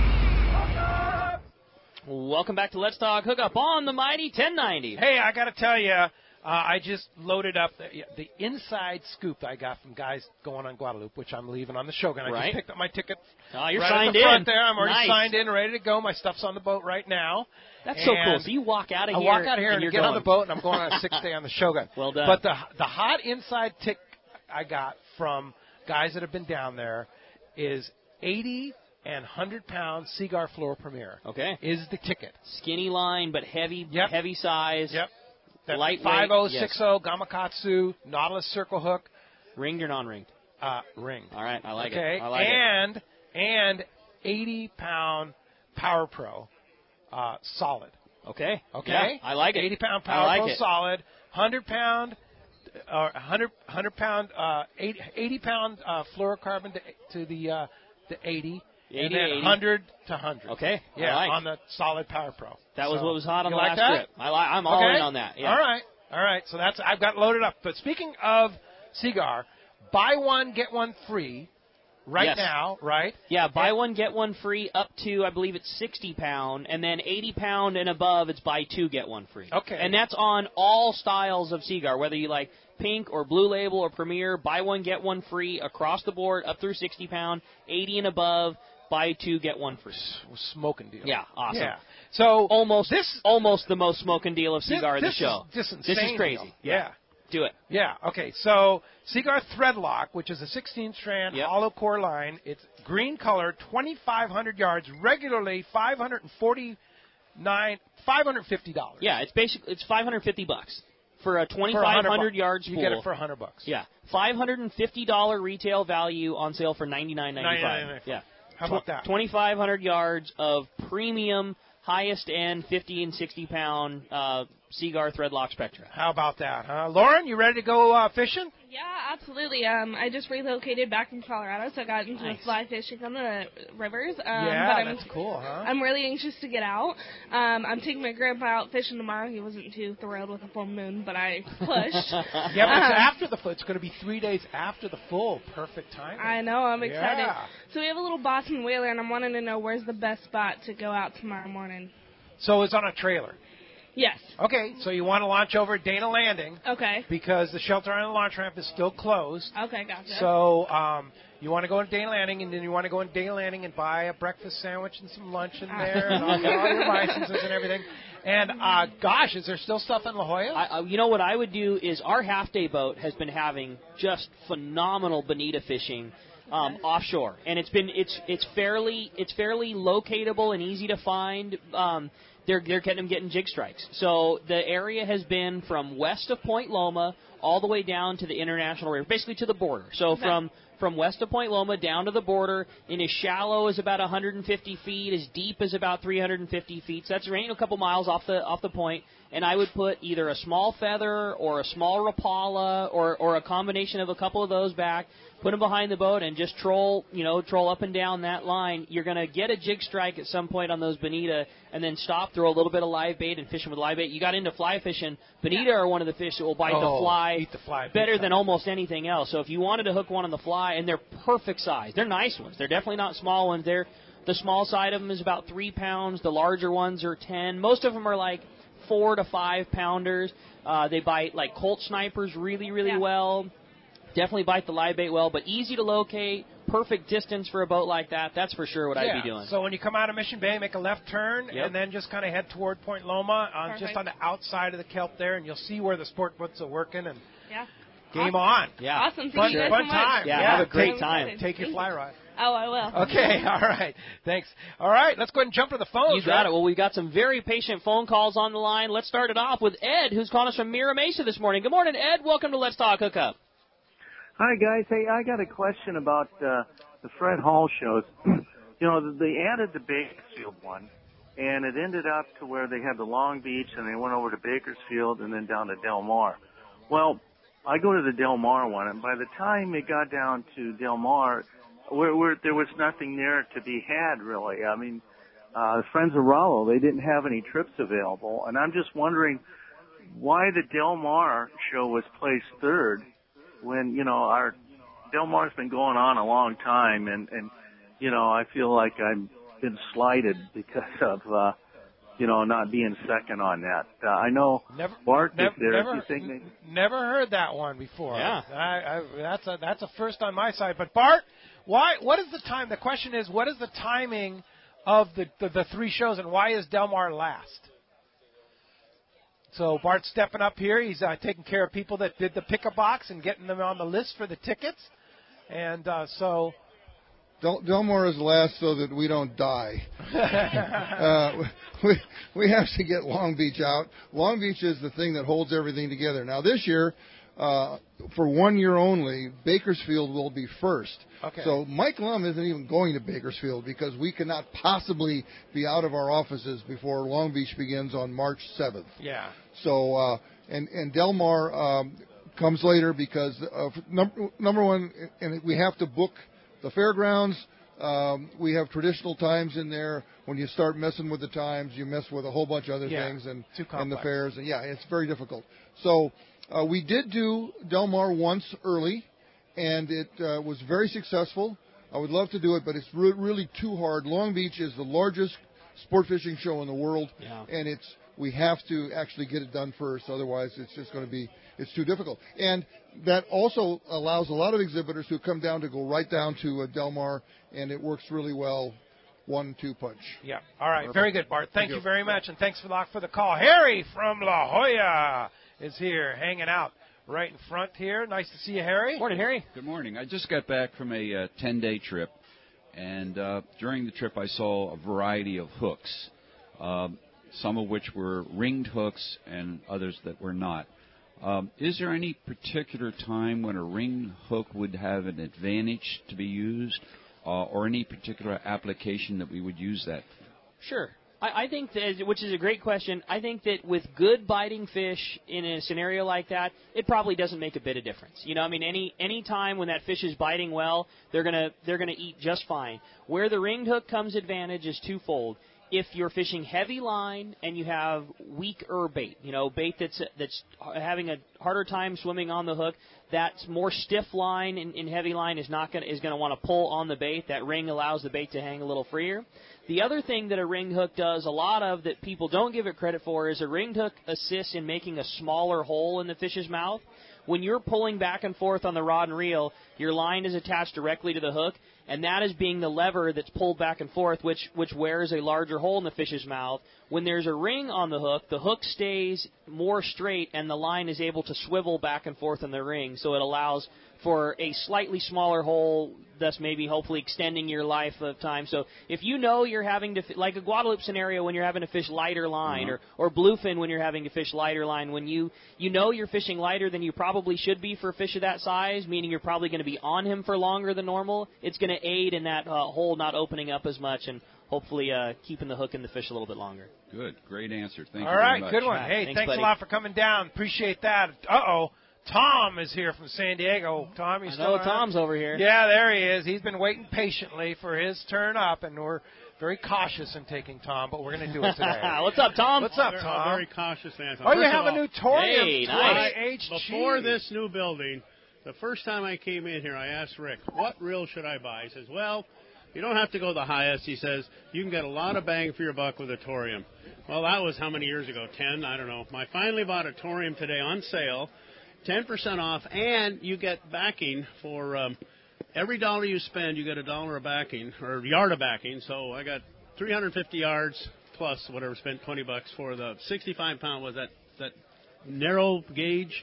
[SPEAKER 3] Welcome back to Let's Talk Hookup on the mighty ten ninety.
[SPEAKER 2] Hey, I got to tell you, uh, I just loaded up the, the inside scoop I got from guys going on Guadalupe, which I'm leaving on the Shogun. I
[SPEAKER 3] right.
[SPEAKER 2] just picked up my ticket.
[SPEAKER 3] Oh, you're
[SPEAKER 2] right
[SPEAKER 3] signed
[SPEAKER 2] at the front
[SPEAKER 3] in.
[SPEAKER 2] there. I'm already
[SPEAKER 3] nice.
[SPEAKER 2] signed in, ready to go. My stuff's on the boat right now.
[SPEAKER 3] That's
[SPEAKER 2] and
[SPEAKER 3] so cool. So you walk out of
[SPEAKER 2] I
[SPEAKER 3] here.
[SPEAKER 2] walk out here and,
[SPEAKER 3] and
[SPEAKER 2] get
[SPEAKER 3] going.
[SPEAKER 2] on the boat, and I'm going on a six day on the Shogun.
[SPEAKER 3] Well done.
[SPEAKER 2] But the the hot inside tick I got from guys that have been down there is eighty and one hundred pound Seagar Floor Premier.
[SPEAKER 3] Okay.
[SPEAKER 2] Is the ticket.
[SPEAKER 3] Skinny line, but heavy,
[SPEAKER 2] yep.
[SPEAKER 3] heavy size.
[SPEAKER 2] Yep. That
[SPEAKER 3] Lightweight.
[SPEAKER 2] five oh six oh
[SPEAKER 3] yes.
[SPEAKER 2] Gamakatsu Nautilus Circle Hook.
[SPEAKER 3] Ringed or non-ringed?
[SPEAKER 2] Uh, ringed.
[SPEAKER 3] All right, I like
[SPEAKER 2] okay.
[SPEAKER 3] it. I like
[SPEAKER 2] and,
[SPEAKER 3] it.
[SPEAKER 2] And eighty pound Power Pro uh, solid.
[SPEAKER 3] Okay.
[SPEAKER 2] Okay.
[SPEAKER 3] Yeah, I like it.
[SPEAKER 2] eighty pound Power
[SPEAKER 3] like
[SPEAKER 2] Pro
[SPEAKER 3] it.
[SPEAKER 2] solid. one hundred pound, or one hundred, one hundred pound, uh, eighty, eighty pound uh, fluorocarbon to, to the uh, the eighty.
[SPEAKER 3] eighty,
[SPEAKER 2] and then
[SPEAKER 3] eighty.
[SPEAKER 2] one hundred to one hundred.
[SPEAKER 3] Okay.
[SPEAKER 2] Yeah,
[SPEAKER 3] I like.
[SPEAKER 2] on the solid Power Pro.
[SPEAKER 3] That
[SPEAKER 2] so,
[SPEAKER 3] was what was hot on
[SPEAKER 2] you
[SPEAKER 3] the
[SPEAKER 2] like
[SPEAKER 3] last
[SPEAKER 2] that?
[SPEAKER 3] trip. I like. I'm all
[SPEAKER 2] okay.
[SPEAKER 3] in on that. Yeah.
[SPEAKER 2] All right. All right. So that's I've got loaded up. But speaking of Seagar, buy one get one free. Right
[SPEAKER 3] yes.
[SPEAKER 2] now, right?
[SPEAKER 3] Yeah, buy one, get one free up to, I believe it's sixty pound, and then eighty pound and above, it's buy two, get one free.
[SPEAKER 2] Okay.
[SPEAKER 3] And that's on all styles of Seagar, whether you like pink or blue label or premier, buy one, get one free across the board up through sixty pound, eighty and above, buy two, get one free.
[SPEAKER 2] Smoking deal.
[SPEAKER 3] Yeah, awesome.
[SPEAKER 2] Yeah. So
[SPEAKER 3] almost
[SPEAKER 2] this,
[SPEAKER 3] almost the most smoking deal of Seagar
[SPEAKER 2] this,
[SPEAKER 3] in the show.
[SPEAKER 2] Is just
[SPEAKER 3] this is crazy.
[SPEAKER 2] Deal. Yeah.
[SPEAKER 3] Do it.
[SPEAKER 2] Yeah, okay. So Seagar Threadlock, which is a sixteen strand
[SPEAKER 3] yep.
[SPEAKER 2] hollow core line. It's green color, twenty-five hundred yards, regularly five hundred forty-nine, five hundred fifty dollars.
[SPEAKER 3] Yeah, it's basically it's five hundred fifty bucks for a twenty-five hundred yard spool.
[SPEAKER 2] You get it for one hundred bucks.
[SPEAKER 3] Yeah, five hundred fifty dollars retail value on sale for ninety-nine ninety-five. Yeah.
[SPEAKER 2] How about that?
[SPEAKER 3] twenty-five hundred yards of premium, highest end, fifty and sixty pound uh, Seagar Threadlock Spectra.
[SPEAKER 2] How about that, huh? Lauren, you ready to go uh, fishing?
[SPEAKER 16] Yeah, absolutely. Um, I just relocated back from Colorado, so I got into
[SPEAKER 3] nice.
[SPEAKER 16] the fly fishing on the rivers. Um,
[SPEAKER 2] yeah,
[SPEAKER 16] but I'm,
[SPEAKER 2] that's cool, huh?
[SPEAKER 16] I'm really anxious to get out. Um, I'm taking my grandpa out fishing tomorrow. He wasn't too thrilled with the full moon, but I pushed.
[SPEAKER 2] yeah, but it's
[SPEAKER 16] um,
[SPEAKER 2] after the full. It's going to be three days after the full. Perfect timing.
[SPEAKER 16] I know. I'm excited.
[SPEAKER 2] Yeah.
[SPEAKER 16] So we have a little Boston whaler, and I'm wanting to know where's the best spot to go out tomorrow morning.
[SPEAKER 2] So it's on a trailer.
[SPEAKER 16] Yes.
[SPEAKER 2] Okay, so you want to launch over at Dana Landing.
[SPEAKER 16] Okay.
[SPEAKER 2] Because the Shelter Island launch ramp is still closed.
[SPEAKER 16] Okay, gotcha.
[SPEAKER 2] So um, you want to go to Dana Landing, and then you want to go to Dana Landing and buy a breakfast sandwich and some lunch in there, and I'll get all your licenses and everything. And, uh, gosh, is there still stuff in La Jolla?
[SPEAKER 3] I, uh, you know what I would do is our half-day boat has been having just phenomenal bonita fishing um, offshore, and it's been it's it's fairly it's fairly locatable and easy to find. Um, they're they're getting them getting jig strikes. So the area has been from west of Point Loma all the way down to the International River, basically to the border. So
[SPEAKER 16] Okay.
[SPEAKER 3] from from west of Point Loma down to the border, and as shallow as about one hundred fifty feet, as deep as about three hundred fifty feet. So that's right, a couple miles off the off the point. And I would put either a small feather or a small Rapala or or a combination of a couple of those back. Put them behind the boat and just troll, you know, troll up and down that line. You're going to get a jig strike at some point on those bonita, and then stop, throw a little bit of live bait, and fish them with live bait. You got into fly fishing. Bonita are one of the fish that will bite
[SPEAKER 2] Oh,
[SPEAKER 3] the fly,
[SPEAKER 2] eat the fly big
[SPEAKER 3] better
[SPEAKER 2] time.
[SPEAKER 3] than almost anything else. So if you wanted to hook one on the fly, and they're perfect size, they're nice ones. They're definitely not small ones. They're the small side of them is about three pounds. The larger ones are ten. Most of them are like four to five pounders. Uh, they bite like Colt snipers really, really
[SPEAKER 16] Yeah.
[SPEAKER 3] well. Definitely bite the live bait well, but easy to locate, perfect distance for a boat like that. That's for sure what
[SPEAKER 2] yeah.
[SPEAKER 3] I'd be doing.
[SPEAKER 2] So when you come out of Mission Bay, make a left turn,
[SPEAKER 3] Yep.
[SPEAKER 2] and then just kind of head toward Point Loma, uh, just
[SPEAKER 16] Perfect.
[SPEAKER 2] on the outside of the kelp there, and you'll see where the sport boats are working, and
[SPEAKER 16] Yeah.
[SPEAKER 2] game
[SPEAKER 16] Awesome.
[SPEAKER 2] on.
[SPEAKER 3] Yeah.
[SPEAKER 16] Awesome. Thank
[SPEAKER 2] Fun,
[SPEAKER 16] you guys
[SPEAKER 2] fun
[SPEAKER 16] so much.
[SPEAKER 2] time.
[SPEAKER 3] Yeah, have a great
[SPEAKER 2] take,
[SPEAKER 3] time.
[SPEAKER 2] Take your
[SPEAKER 16] Thank
[SPEAKER 2] fly
[SPEAKER 16] you.
[SPEAKER 2] rod.
[SPEAKER 16] Oh, I will.
[SPEAKER 2] Okay, all right. Thanks. All right, let's go ahead and jump to the phones.
[SPEAKER 3] You got
[SPEAKER 2] right?
[SPEAKER 3] it. Well, we've got some very patient phone calls on the line. Let's start it off with Ed, who's calling us from Mira Mesa this morning. Good morning, Ed. Welcome to Let's Talk Hookup.
[SPEAKER 17] Hi, guys. Hey, I got a question about uh, the Fred Hall shows. You know, they added the Bakersfield one, and it ended up to where they had the Long Beach, and they went over to Bakersfield and then down to Del Mar. Well, I go to the Del Mar one, and by the time it got down to Del Mar, where, where there was nothing there to be had, really. I mean, uh, Friends of Rollo, they didn't have any trips available, and I'm just wondering why the Del Mar show was placed third when, you know, our Del Mar's been going on a long time, and, and you know, I feel like I've been slighted because of, uh, you know, not being second on that. Uh, I know
[SPEAKER 2] Never,
[SPEAKER 17] Bart
[SPEAKER 2] never,
[SPEAKER 17] is there.
[SPEAKER 2] never,
[SPEAKER 17] Do you think they,
[SPEAKER 2] never heard that one before.
[SPEAKER 3] Yeah.
[SPEAKER 2] I, I, that's a that's a first on my side. But Bart, why? What is the time? The question is, what is the timing of the the, the three shows, and why is Del Mar last? So Bart's stepping up here. He's uh, taking care of people that did the pick-a box and getting them on the list for the tickets. And uh, so
[SPEAKER 9] Del, Del Mar is last so that we don't die. uh, we we have to get Long Beach out. Long Beach is the thing that holds everything together. Now this year, uh, for one year only, Bakersfield will be first.
[SPEAKER 2] Okay.
[SPEAKER 9] So Mike Lum isn't even going to Bakersfield because we cannot possibly be out of our offices before Long Beach begins on March seventh.
[SPEAKER 2] yeah.
[SPEAKER 9] So uh, and and Del Mar um, comes later because uh, number number one, and we have to book the fairgrounds. Um, we have traditional times in there. When you start messing with the times, you mess with a whole bunch of other
[SPEAKER 2] Yeah,
[SPEAKER 9] things and
[SPEAKER 2] too
[SPEAKER 9] and the
[SPEAKER 2] complex.
[SPEAKER 9] fairs. And yeah, it's very difficult. So uh, we did do Del Mar once early, and it uh, was very successful. I would love to do it, but it's re- really too hard. Long Beach is the largest sport fishing show in the world,
[SPEAKER 3] Yeah.
[SPEAKER 9] and it's we have to actually get it done first. Otherwise, it's just going to be it's too difficult. And that also allows a lot of exhibitors who come down to go right down to uh, Del Mar, and it works really well. One, two punch.
[SPEAKER 2] Yeah. All right. Very good, Bart. Thank,
[SPEAKER 9] Thank
[SPEAKER 2] you.
[SPEAKER 9] you.
[SPEAKER 2] very much, and thanks for the for the call. Harry from La Jolla is here, hanging out right in front here. Nice to see you, Harry.
[SPEAKER 3] Morning, Harry.
[SPEAKER 18] Good morning. I just got back from a uh, ten-day trip, and uh, during the trip I saw a variety of hooks, um, some of which were ringed hooks and others that were not. Um, is there any particular time when a ringed hook would have an advantage to be used, uh, or any particular application that we would use that?
[SPEAKER 3] Sure. I, I think that, which is a great question. I think that with good biting fish in a scenario like that, it probably doesn't make a bit of difference. You know, I mean, any any time when that fish is biting well, they're gonna they're gonna eat just fine. Where the ringed hook comes advantage is twofold. If you're fishing heavy line and you have weaker bait, you know, bait that's that's having a harder time swimming on the hook, that's more stiff line in, in heavy line is not gonna is gonna want to pull on the bait. That ring allows the bait to hang a little freer. The other thing that a ringed hook does a lot of that people don't give it credit for is a ringed hook assists in making a smaller hole in the fish's mouth. When you're pulling back and forth on the rod and reel, your line is attached directly to the hook, and that is being the lever that's pulled back and forth, which which wears a larger hole in the fish's mouth. When there's a ring on the hook, the hook stays more straight, and the line is able to swivel back and forth in the ring, so it allows for a slightly smaller hole, thus maybe hopefully extending your life of time. So if you know you're having to, like a Guadalupe scenario when you're having to fish lighter line,
[SPEAKER 18] Mm-hmm.
[SPEAKER 3] or, or bluefin when you're having to fish lighter line, when you, you know you're fishing lighter than you probably should be for a fish of that size, meaning you're probably going to be on him for longer than normal, it's going to aid in that uh, hole not opening up as much and hopefully uh, keeping the hook in the fish a little bit longer.
[SPEAKER 18] Good. Great answer. Thank
[SPEAKER 2] All
[SPEAKER 18] you
[SPEAKER 2] right,
[SPEAKER 18] very much.
[SPEAKER 2] good one. Hey,
[SPEAKER 3] Thanks,
[SPEAKER 2] thanks
[SPEAKER 3] buddy.
[SPEAKER 2] a lot for coming down. Appreciate that. Uh-oh. Tom is here from San Diego. Tom, you
[SPEAKER 3] I
[SPEAKER 2] still
[SPEAKER 3] know
[SPEAKER 2] around?
[SPEAKER 3] Tom's over here.
[SPEAKER 2] Yeah, there he is. He's been waiting patiently for his turn up, and we're very cautious in taking Tom, but we're going to do it today.
[SPEAKER 3] What's up, Tom?
[SPEAKER 2] What's up,
[SPEAKER 19] I'm
[SPEAKER 2] Tom?
[SPEAKER 19] very cautious answer.
[SPEAKER 2] Oh, you
[SPEAKER 19] First
[SPEAKER 2] have
[SPEAKER 19] of
[SPEAKER 2] a
[SPEAKER 19] all,
[SPEAKER 2] new Torium
[SPEAKER 3] Hey,
[SPEAKER 2] twenty
[SPEAKER 3] nice.
[SPEAKER 2] H G.
[SPEAKER 19] Before this new building, the first time I came in here, I asked Rick, what reel should I buy? He says, well, you don't have to go the highest. He says, you can get a lot of bang for your buck with a Torium. Well, that was how many years ago? ten? I don't know. I finally bought a Torium today on sale, ten percent off, and you get backing for um, every dollar you spend, you get a dollar of backing, or a yard of backing. So I got three hundred fifty yards plus whatever, spent twenty bucks for the sixty-five pound, was that, that narrow gauge,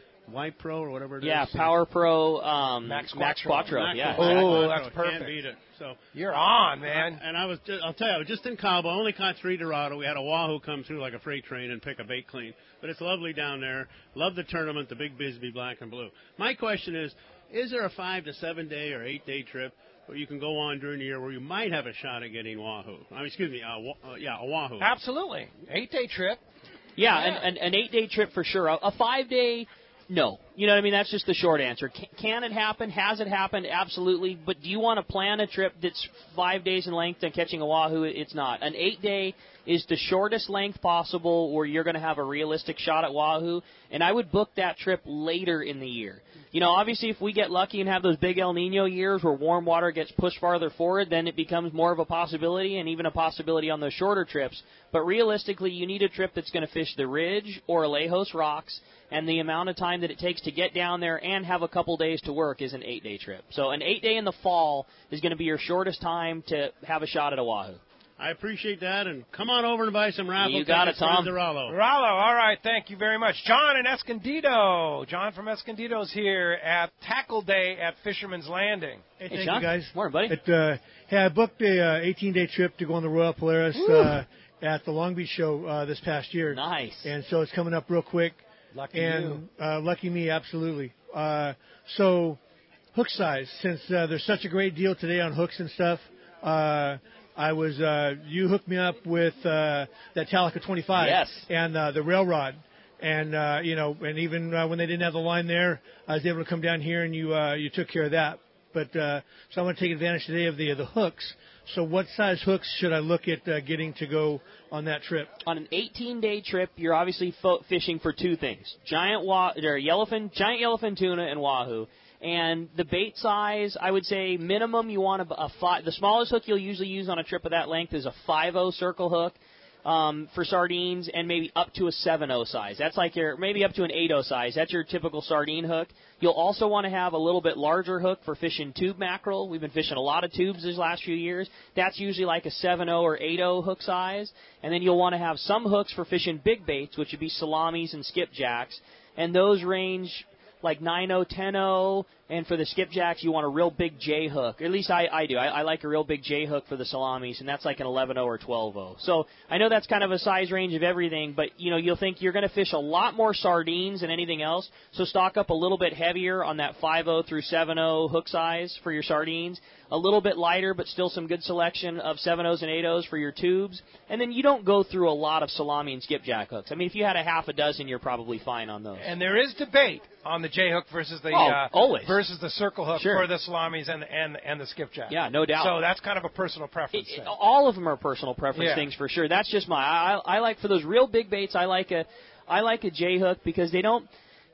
[SPEAKER 19] Y Pro or whatever it
[SPEAKER 3] Yeah,
[SPEAKER 19] is.
[SPEAKER 3] Power Pro um,
[SPEAKER 2] Max
[SPEAKER 3] Max
[SPEAKER 2] Quattro.
[SPEAKER 3] Quattro.
[SPEAKER 19] Max
[SPEAKER 3] Yeah.
[SPEAKER 19] Quattro.
[SPEAKER 2] Oh,
[SPEAKER 19] Max
[SPEAKER 2] that's
[SPEAKER 19] Quattro.
[SPEAKER 2] perfect.
[SPEAKER 19] Can't beat it. So
[SPEAKER 2] You're on, man.
[SPEAKER 19] And I was, just, I'll tell you, I was just in Cabo. I only caught three Dorado. We had a Wahoo come through like a freight train and pick a bait clean. But it's lovely down there. Love the tournament, the Big Bisbee Black and Blue. My question is, is there a five to seven day or eight day trip where you can go on during the year where you might have a shot at getting Wahoo? I mean, excuse me, uh, wa- uh, yeah, a Wahoo.
[SPEAKER 2] Absolutely. Eight-day trip.
[SPEAKER 3] Yeah,
[SPEAKER 2] Yeah.
[SPEAKER 3] An, an, an eight-day trip for sure. A, a five-day, no. You know what I mean? That's just the short answer. Can, can it happen? Has it happened? Absolutely. But do you want to plan a trip that's five days in length and catching a Wahoo? It's not. An eight-day is the shortest length possible where you're going to have a realistic shot at Wahoo, and I would book that trip later in the year. You know, obviously, if we get lucky and have those big El Nino years where warm water gets pushed farther forward, then it becomes more of a possibility and even a possibility on those shorter trips. But realistically, you need a trip that's going to fish the Ridge or Alejos Rocks, and the amount of time that it takes to get down there and have a couple days to work is an eight-day trip. So an eight-day in the fall is going to be your shortest time to have a shot at a Wahoo.
[SPEAKER 19] I appreciate that, and come on over and buy some raffle
[SPEAKER 3] You got
[SPEAKER 19] tickets
[SPEAKER 3] it, Tom.
[SPEAKER 19] for Dorado.
[SPEAKER 2] Rallo, all right, thank you very much. John in Escondido. John from Escondido's here at Tackle Day at Fisherman's Landing.
[SPEAKER 20] Hey,
[SPEAKER 3] Hey,
[SPEAKER 20] thank
[SPEAKER 3] John.
[SPEAKER 20] you, guys.
[SPEAKER 3] Morning, buddy.
[SPEAKER 20] It, uh, hey, I booked a uh, eighteen-day trip to go on the Royal Polaris uh, at the Long Beach show uh, this past year.
[SPEAKER 3] Nice.
[SPEAKER 20] And so it's coming up real quick.
[SPEAKER 2] Lucky
[SPEAKER 20] and uh, lucky me, absolutely. Uh, so hook size, since uh, there's such a great deal today on hooks and stuff, uh, I was uh, you hooked me up with uh, that Talica twenty-five
[SPEAKER 3] Yes.
[SPEAKER 20] and uh, the rail rod. And, uh, you know, and even uh, when they didn't have the line there, I was able to come down here and you uh, you took care of that. But uh, so I'm going to take advantage today of the, the hooks. So what size hooks should I look at uh, getting to go on that trip?
[SPEAKER 3] On an eighteen-day trip, you're obviously fo- fishing for two things: giant wa- or yellowfin, giant yellowfin tuna, and wahoo. And the bait size, I would say minimum you want a, a five. The smallest hook you'll usually use on a trip of that length is a five oh circle hook um, for sardines, and maybe up to a seven oh size. That's like your maybe up to an eight oh size. That's your typical sardine hook. You'll also want to have a little bit larger hook for fishing tube mackerel. We've been fishing a lot of tubes these last few years. That's usually like a seven oh or eight oh hook size. And then you'll want to have some hooks for fishing big baits, which would be salamis and skipjacks. And those range like nine oh, ten oh, and for the skipjacks, you want a real big J hook. Or at least I, I do. I, I like a real big J hook for the salamis, and that's like an eleven oh or twelve oh. So I know that's kind of a size range of everything, but you know you'll think you're going to fish a lot more sardines than anything else. So stock up a little bit heavier on that five oh through seven oh hook size for your sardines. A little bit lighter, but still some good selection of seven ohs and eight ohs for your tubes. And then you don't go through a lot of salami and skipjack hooks. I mean, if you had a half a dozen, you're probably fine on those.
[SPEAKER 2] And there is debate on the J hook versus the
[SPEAKER 3] Oh,
[SPEAKER 2] uh,
[SPEAKER 3] always.
[SPEAKER 2] versus the circle hook
[SPEAKER 3] Sure.
[SPEAKER 2] for the salamis and and and the skipjack.
[SPEAKER 3] Yeah, no doubt.
[SPEAKER 2] So that's kind of a personal preference
[SPEAKER 3] It-
[SPEAKER 2] thing.
[SPEAKER 3] all of them are personal preference
[SPEAKER 2] Yeah.
[SPEAKER 3] things for sure. That's just my. I, I like for those real big baits. I like a, I like a J hook because they don't.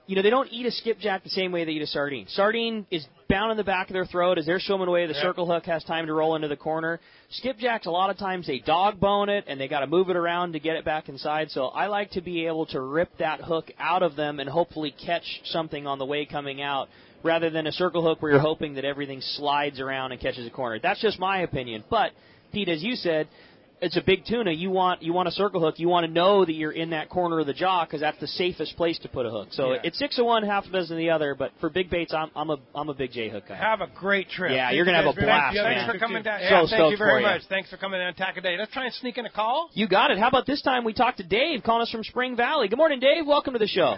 [SPEAKER 3] you know, they don't eat a skipjack the same way they eat a sardine. Sardine is bound in the back of their throat as they're swimming away. The
[SPEAKER 2] Yep.
[SPEAKER 3] circle hook has time to roll into the corner. Skipjacks, a lot of times they dog bone it, and they got to move it around to get it back inside. So I like to be able to rip that hook out of them and hopefully catch something on the way coming out, rather than a circle hook where you're hoping that everything slides around and catches a corner. That's just my opinion. But, Pete, as you said, it's a big tuna. You want you want a circle hook. You want to know that you're in that corner of the jaw because that's the safest place to put a hook. So
[SPEAKER 2] Yeah.
[SPEAKER 3] it's six of one, half a dozen of the other. But for big baits, I'm I'm a I'm a big J hook guy.
[SPEAKER 2] Have a great trip.
[SPEAKER 3] Yeah, you're gonna have a blast,
[SPEAKER 2] Thanks
[SPEAKER 3] man.
[SPEAKER 2] for coming down.
[SPEAKER 3] So
[SPEAKER 2] Yeah, thank
[SPEAKER 3] stoked
[SPEAKER 2] you very
[SPEAKER 3] for you.
[SPEAKER 2] much. Thanks for coming down Tackle Day. Let's try and sneak in a call.
[SPEAKER 3] You got it. How about this time we talked to Dave calling us from Spring Valley. Good morning, Dave. Welcome to the show.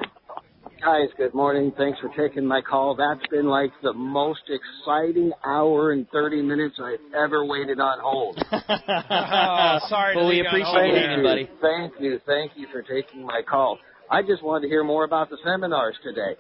[SPEAKER 21] Guys, good morning. Thanks for taking my call. That's been like the most exciting hour and thirty minutes I've ever waited on hold.
[SPEAKER 2] Oh, sorry to
[SPEAKER 3] Well, we
[SPEAKER 2] leave you on
[SPEAKER 3] appreciate
[SPEAKER 2] hold
[SPEAKER 3] you
[SPEAKER 2] there.
[SPEAKER 3] hanging, buddy.
[SPEAKER 21] Thank you. Thank you for taking my call. I just wanted to hear more about the seminars today.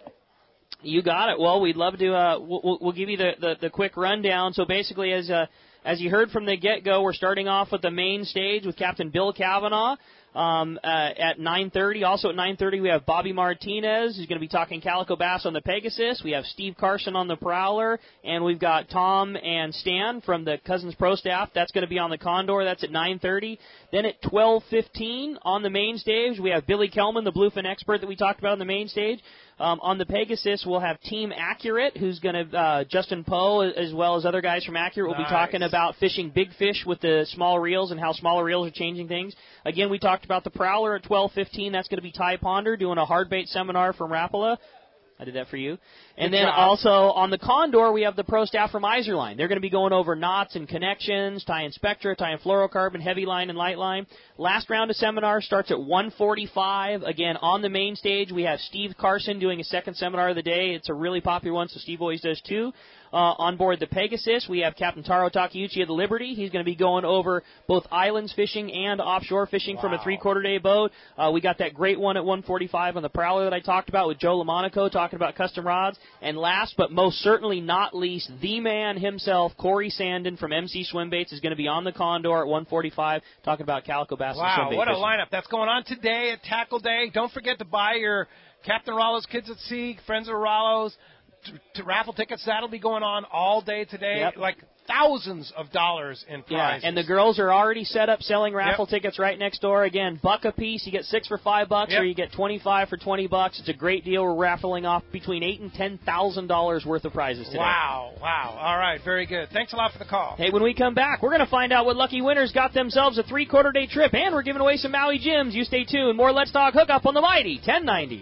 [SPEAKER 3] You got it. Well, we'd love to. Uh, we'll, we'll give you the, the, the quick rundown. So basically, as uh, as you heard from the get-go, we're starting off with the main stage with Captain Bill Kavanaugh um, uh, at nine thirty. Also at nine thirty, we have Bobby Martinez, who's going to be talking calico bass on the Pegasus. We have Steve Carson on the Prowler, and we've got Tom and Stan from the Cousins Pro staff. That's going to be on the Condor. That's at nine thirty. Then at twelve fifteen on the main stage, we have Billy Kelman, the bluefin expert that we talked about on the main stage. Um, on the Pegasus, we'll have Team Accurate, who's going to, uh, Justin Poe, as well as other guys from Accurate, will
[SPEAKER 2] Nice.
[SPEAKER 3] be talking about fishing big fish with the small reels and how smaller reels are changing things. Again, we talked about the Prowler at twelve fifteen. That's going to be Ty Ponder doing a hard bait seminar from Rapala. I did that for you. And
[SPEAKER 2] Good
[SPEAKER 3] then
[SPEAKER 2] job.
[SPEAKER 3] also on the Condor, we have the pro staff from Iserline. They're going to be going over knots and connections, tying Spectra, tying fluorocarbon, heavy line, and light line. Last round of seminar starts at one forty-five. Again, on the main stage, we have Steve Carson doing a second seminar of the day. It's a really popular one, so Steve always does too. Uh, on board the Pegasus, we have Captain Taro Takeuchi of the Liberty. He's going to be going over both islands fishing and offshore fishing from a three-quarter day boat. Uh, we got that great one at one forty-five on the Prowler that I talked about with Joe LaMonaco talking about custom rods. And last but most certainly not least, the man himself, Corey Sandin from M C Swim Baits, is going to be on the Condor at one forty-five talking about calico bass and swim
[SPEAKER 2] Wow,
[SPEAKER 3] bait
[SPEAKER 2] what a
[SPEAKER 3] fishing.
[SPEAKER 2] lineup. That's going on today at Tackle Day. Don't forget to buy your Captain Rollo's Kids at Sea, Friends of Rollo's, to, to raffle tickets. That'll be going on all day today.
[SPEAKER 3] Yep.
[SPEAKER 2] Like thousands of dollars in
[SPEAKER 3] Yeah,
[SPEAKER 2] prizes.
[SPEAKER 3] and the girls are already set up selling raffle tickets right next door. Again, buck a piece. You get six for five bucks,
[SPEAKER 2] Yep.
[SPEAKER 3] or you get twenty-five for twenty bucks. It's a great deal. We're raffling off between eight and ten thousand dollars worth of prizes today.
[SPEAKER 2] Wow, wow. All right, very good. Thanks a lot for the call.
[SPEAKER 3] Hey, when we come back, we're going to find out what lucky winners got themselves a three-quarter day trip, and we're giving away some Maui Gyms. You stay tuned. More Let's Talk Hookup on the Mighty ten ninety.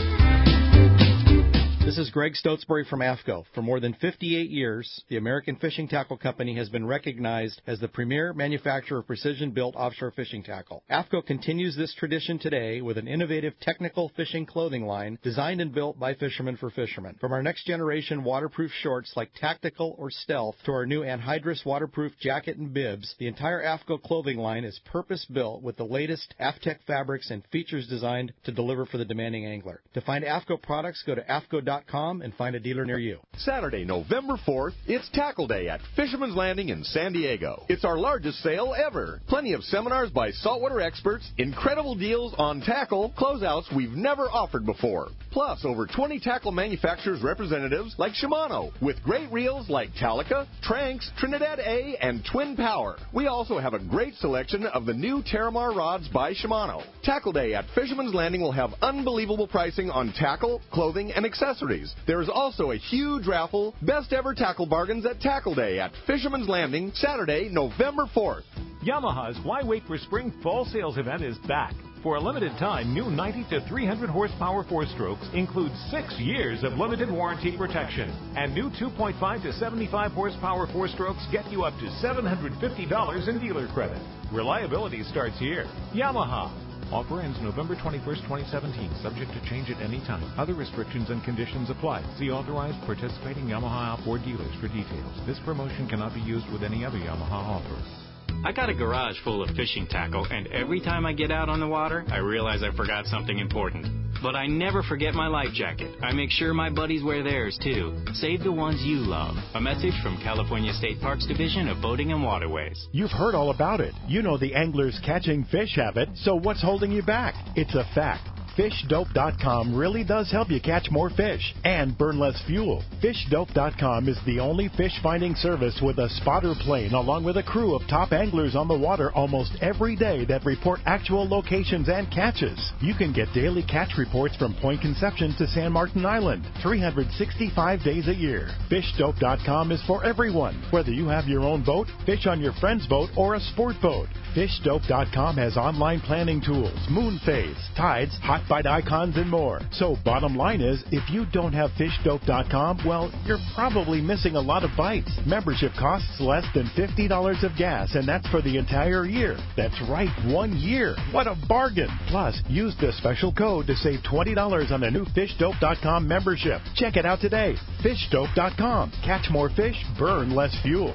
[SPEAKER 22] This is Greg Stotesbury from A F C O. For more than fifty-eight years, the American Fishing Tackle Company has been recognized as the premier manufacturer of precision-built offshore fishing tackle. A F C O continues this tradition today with an innovative technical fishing clothing line designed and built by fishermen for fishermen. From our next-generation waterproof shorts like Tactical or Stealth to our new anhydrous waterproof jacket and bibs, the entire A F C O clothing line is purpose-built with the latest AFTEC fabrics and features designed to deliver for the demanding angler. To find A F C O products, go to A F C O dot com and find a dealer near you.
[SPEAKER 13] Saturday, November fourth, it's Tackle Day at Fisherman's Landing in San Diego. It's our largest sale ever. Plenty of seminars by saltwater experts, incredible deals on tackle, closeouts we've never offered before. Plus, over twenty tackle manufacturers representatives like Shimano, with great reels like Talica, Tranx, Trinidad A, and Twin Power. We also have a great selection of the new Terramar rods by Shimano. Tackle Day at Fisherman's Landing will have unbelievable pricing on tackle, clothing, and accessories. There is also a huge raffle, best ever tackle bargains at Tackle Day at Fisherman's Landing, Saturday, November fourth.
[SPEAKER 23] Yamaha's Why Wait for Spring Fall Sales event is back. For a limited time, new ninety to three hundred horsepower four-strokes include six years of limited warranty protection. And new two point five to seventy-five horsepower four-strokes get you up to seven hundred fifty dollars in dealer credit. Reliability starts here. Yamaha. Offer ends November twenty-first, twenty seventeen, subject to change at any time. Other restrictions and conditions apply. See authorized participating Yamaha outboard dealers for details. This promotion cannot be used with any other Yamaha offer.
[SPEAKER 24] I got a garage full of fishing tackle, and every time I get out on the water, I realize I forgot something important. But I never forget my life jacket. I make sure my buddies wear theirs, too. Save the ones you love. A message from California State Parks Division of Boating and Waterways.
[SPEAKER 11] You've heard all about it. You know the angler's catching fish habit, so what's holding you back? It's a fact. fish dope dot com really does help you catch more fish and burn less fuel. fish dope dot com is the only fish finding service with a spotter plane along with a crew of top anglers on the water almost every day that report actual locations and catches. You can get daily catch reports from Point Conception to San Martin Island, three hundred sixty-five days a year. fish dope dot com is for everyone, whether you have your own boat, fish on your friend's boat, or a sport boat. fish dope dot com has online planning tools, moon phase, tides, hot bite icons, and more. So bottom line is, if you don't have fish dope dot com, well, you're probably missing a lot of bites. Membership costs less than fifty dollars of gas, and that's for the entire year. That's right, one year. What a bargain. Plus, use the special code to save twenty dollars on a new fish dope dot com membership. Check it out today. fish dope dot com. Catch more fish, burn less fuel.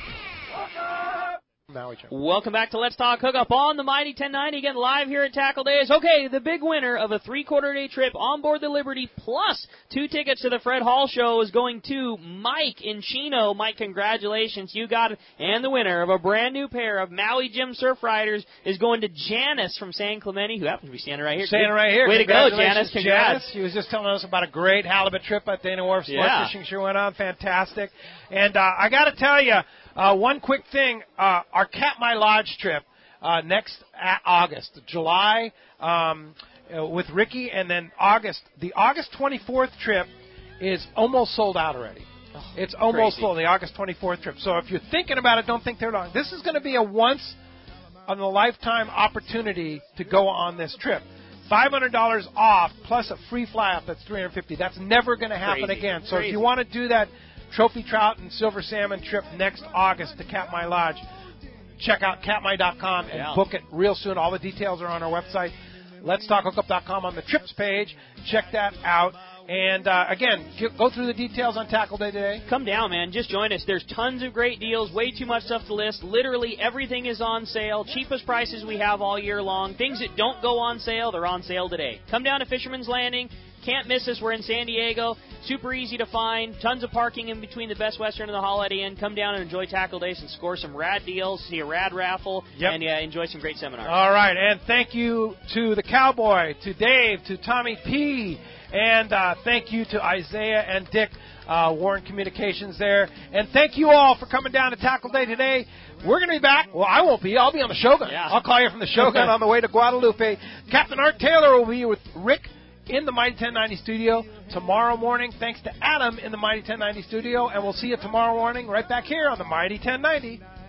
[SPEAKER 3] Welcome back to Let's Talk Hookup on the Mighty ten ninety, again live here at Tackle Days. Okay, the big winner of a three-quarter day trip on board the Liberty plus two tickets to the Fred Hall Show is going to Mike in Chino. Mike, congratulations, you got it. And the winner of a brand new pair of Maui Jim Surf Riders is going to Janice from San Clemente, who happens to be standing right here.
[SPEAKER 2] Standing right here.
[SPEAKER 3] Way to go, Janice. Congrats.
[SPEAKER 2] Janice. She was just telling us about a great halibut trip at Dana Wharf Sport
[SPEAKER 3] Yeah.
[SPEAKER 2] Fishing Show went on. Fantastic. And uh, I got to tell you, Uh, one quick thing, uh, our Katmai Lodge trip uh, next a- August, July um, uh, with Ricky, and then August. The August twenty-fourth trip is almost sold out already. Oh, it's almost
[SPEAKER 3] crazy.
[SPEAKER 2] full, the August twenty-fourth trip. So if you're thinking about it, don't think they're long. This is going to be a once-in-a-lifetime opportunity to go on this trip. five hundred dollars off plus a free fly-up, that's three hundred fifty dollars. That's never going to happen
[SPEAKER 3] Crazy.
[SPEAKER 2] again. So
[SPEAKER 3] Crazy.
[SPEAKER 2] if you want to do that trophy trout and silver salmon trip next August to Katmai Lodge, check out katmai dot com and
[SPEAKER 3] Yeah.
[SPEAKER 2] book it real soon. All the details are on our website, lets talk hookup dot com, on the trips page. Check that out. And, uh, again, g- go through the details on Tackle Day today.
[SPEAKER 3] Come down, man. Just join us. There's tons of great deals, way too much stuff to list. Literally everything is on sale. Cheapest prices we have all year long. Things that don't go on sale, they're on sale today. Come down to Fisherman's Landing. Can't miss us. We're in San Diego. Super easy to find. Tons of parking in between the Best Western and the Holiday Inn. Come down and enjoy Tackle Days and score some rad deals, see a rad raffle,
[SPEAKER 2] Yep.
[SPEAKER 3] and uh, enjoy some great seminars.
[SPEAKER 2] All right, and thank you to the Cowboy, to Dave, to Tommy P., and uh, thank you to Isaiah and Dick, uh, Warren Communications there. And thank you all for coming down to Tackle Day today. We're going to be back. Well, I won't be. I'll be on the Shogun.
[SPEAKER 3] Yeah.
[SPEAKER 2] I'll call you from the Shogun on the way to Guadalupe. Captain Art Taylor will be with Rick in the Mighty ten ninety studio tomorrow morning. Thanks to Adam in the Mighty ten ninety studio. And we'll see you tomorrow morning right back here on the Mighty ten ninety.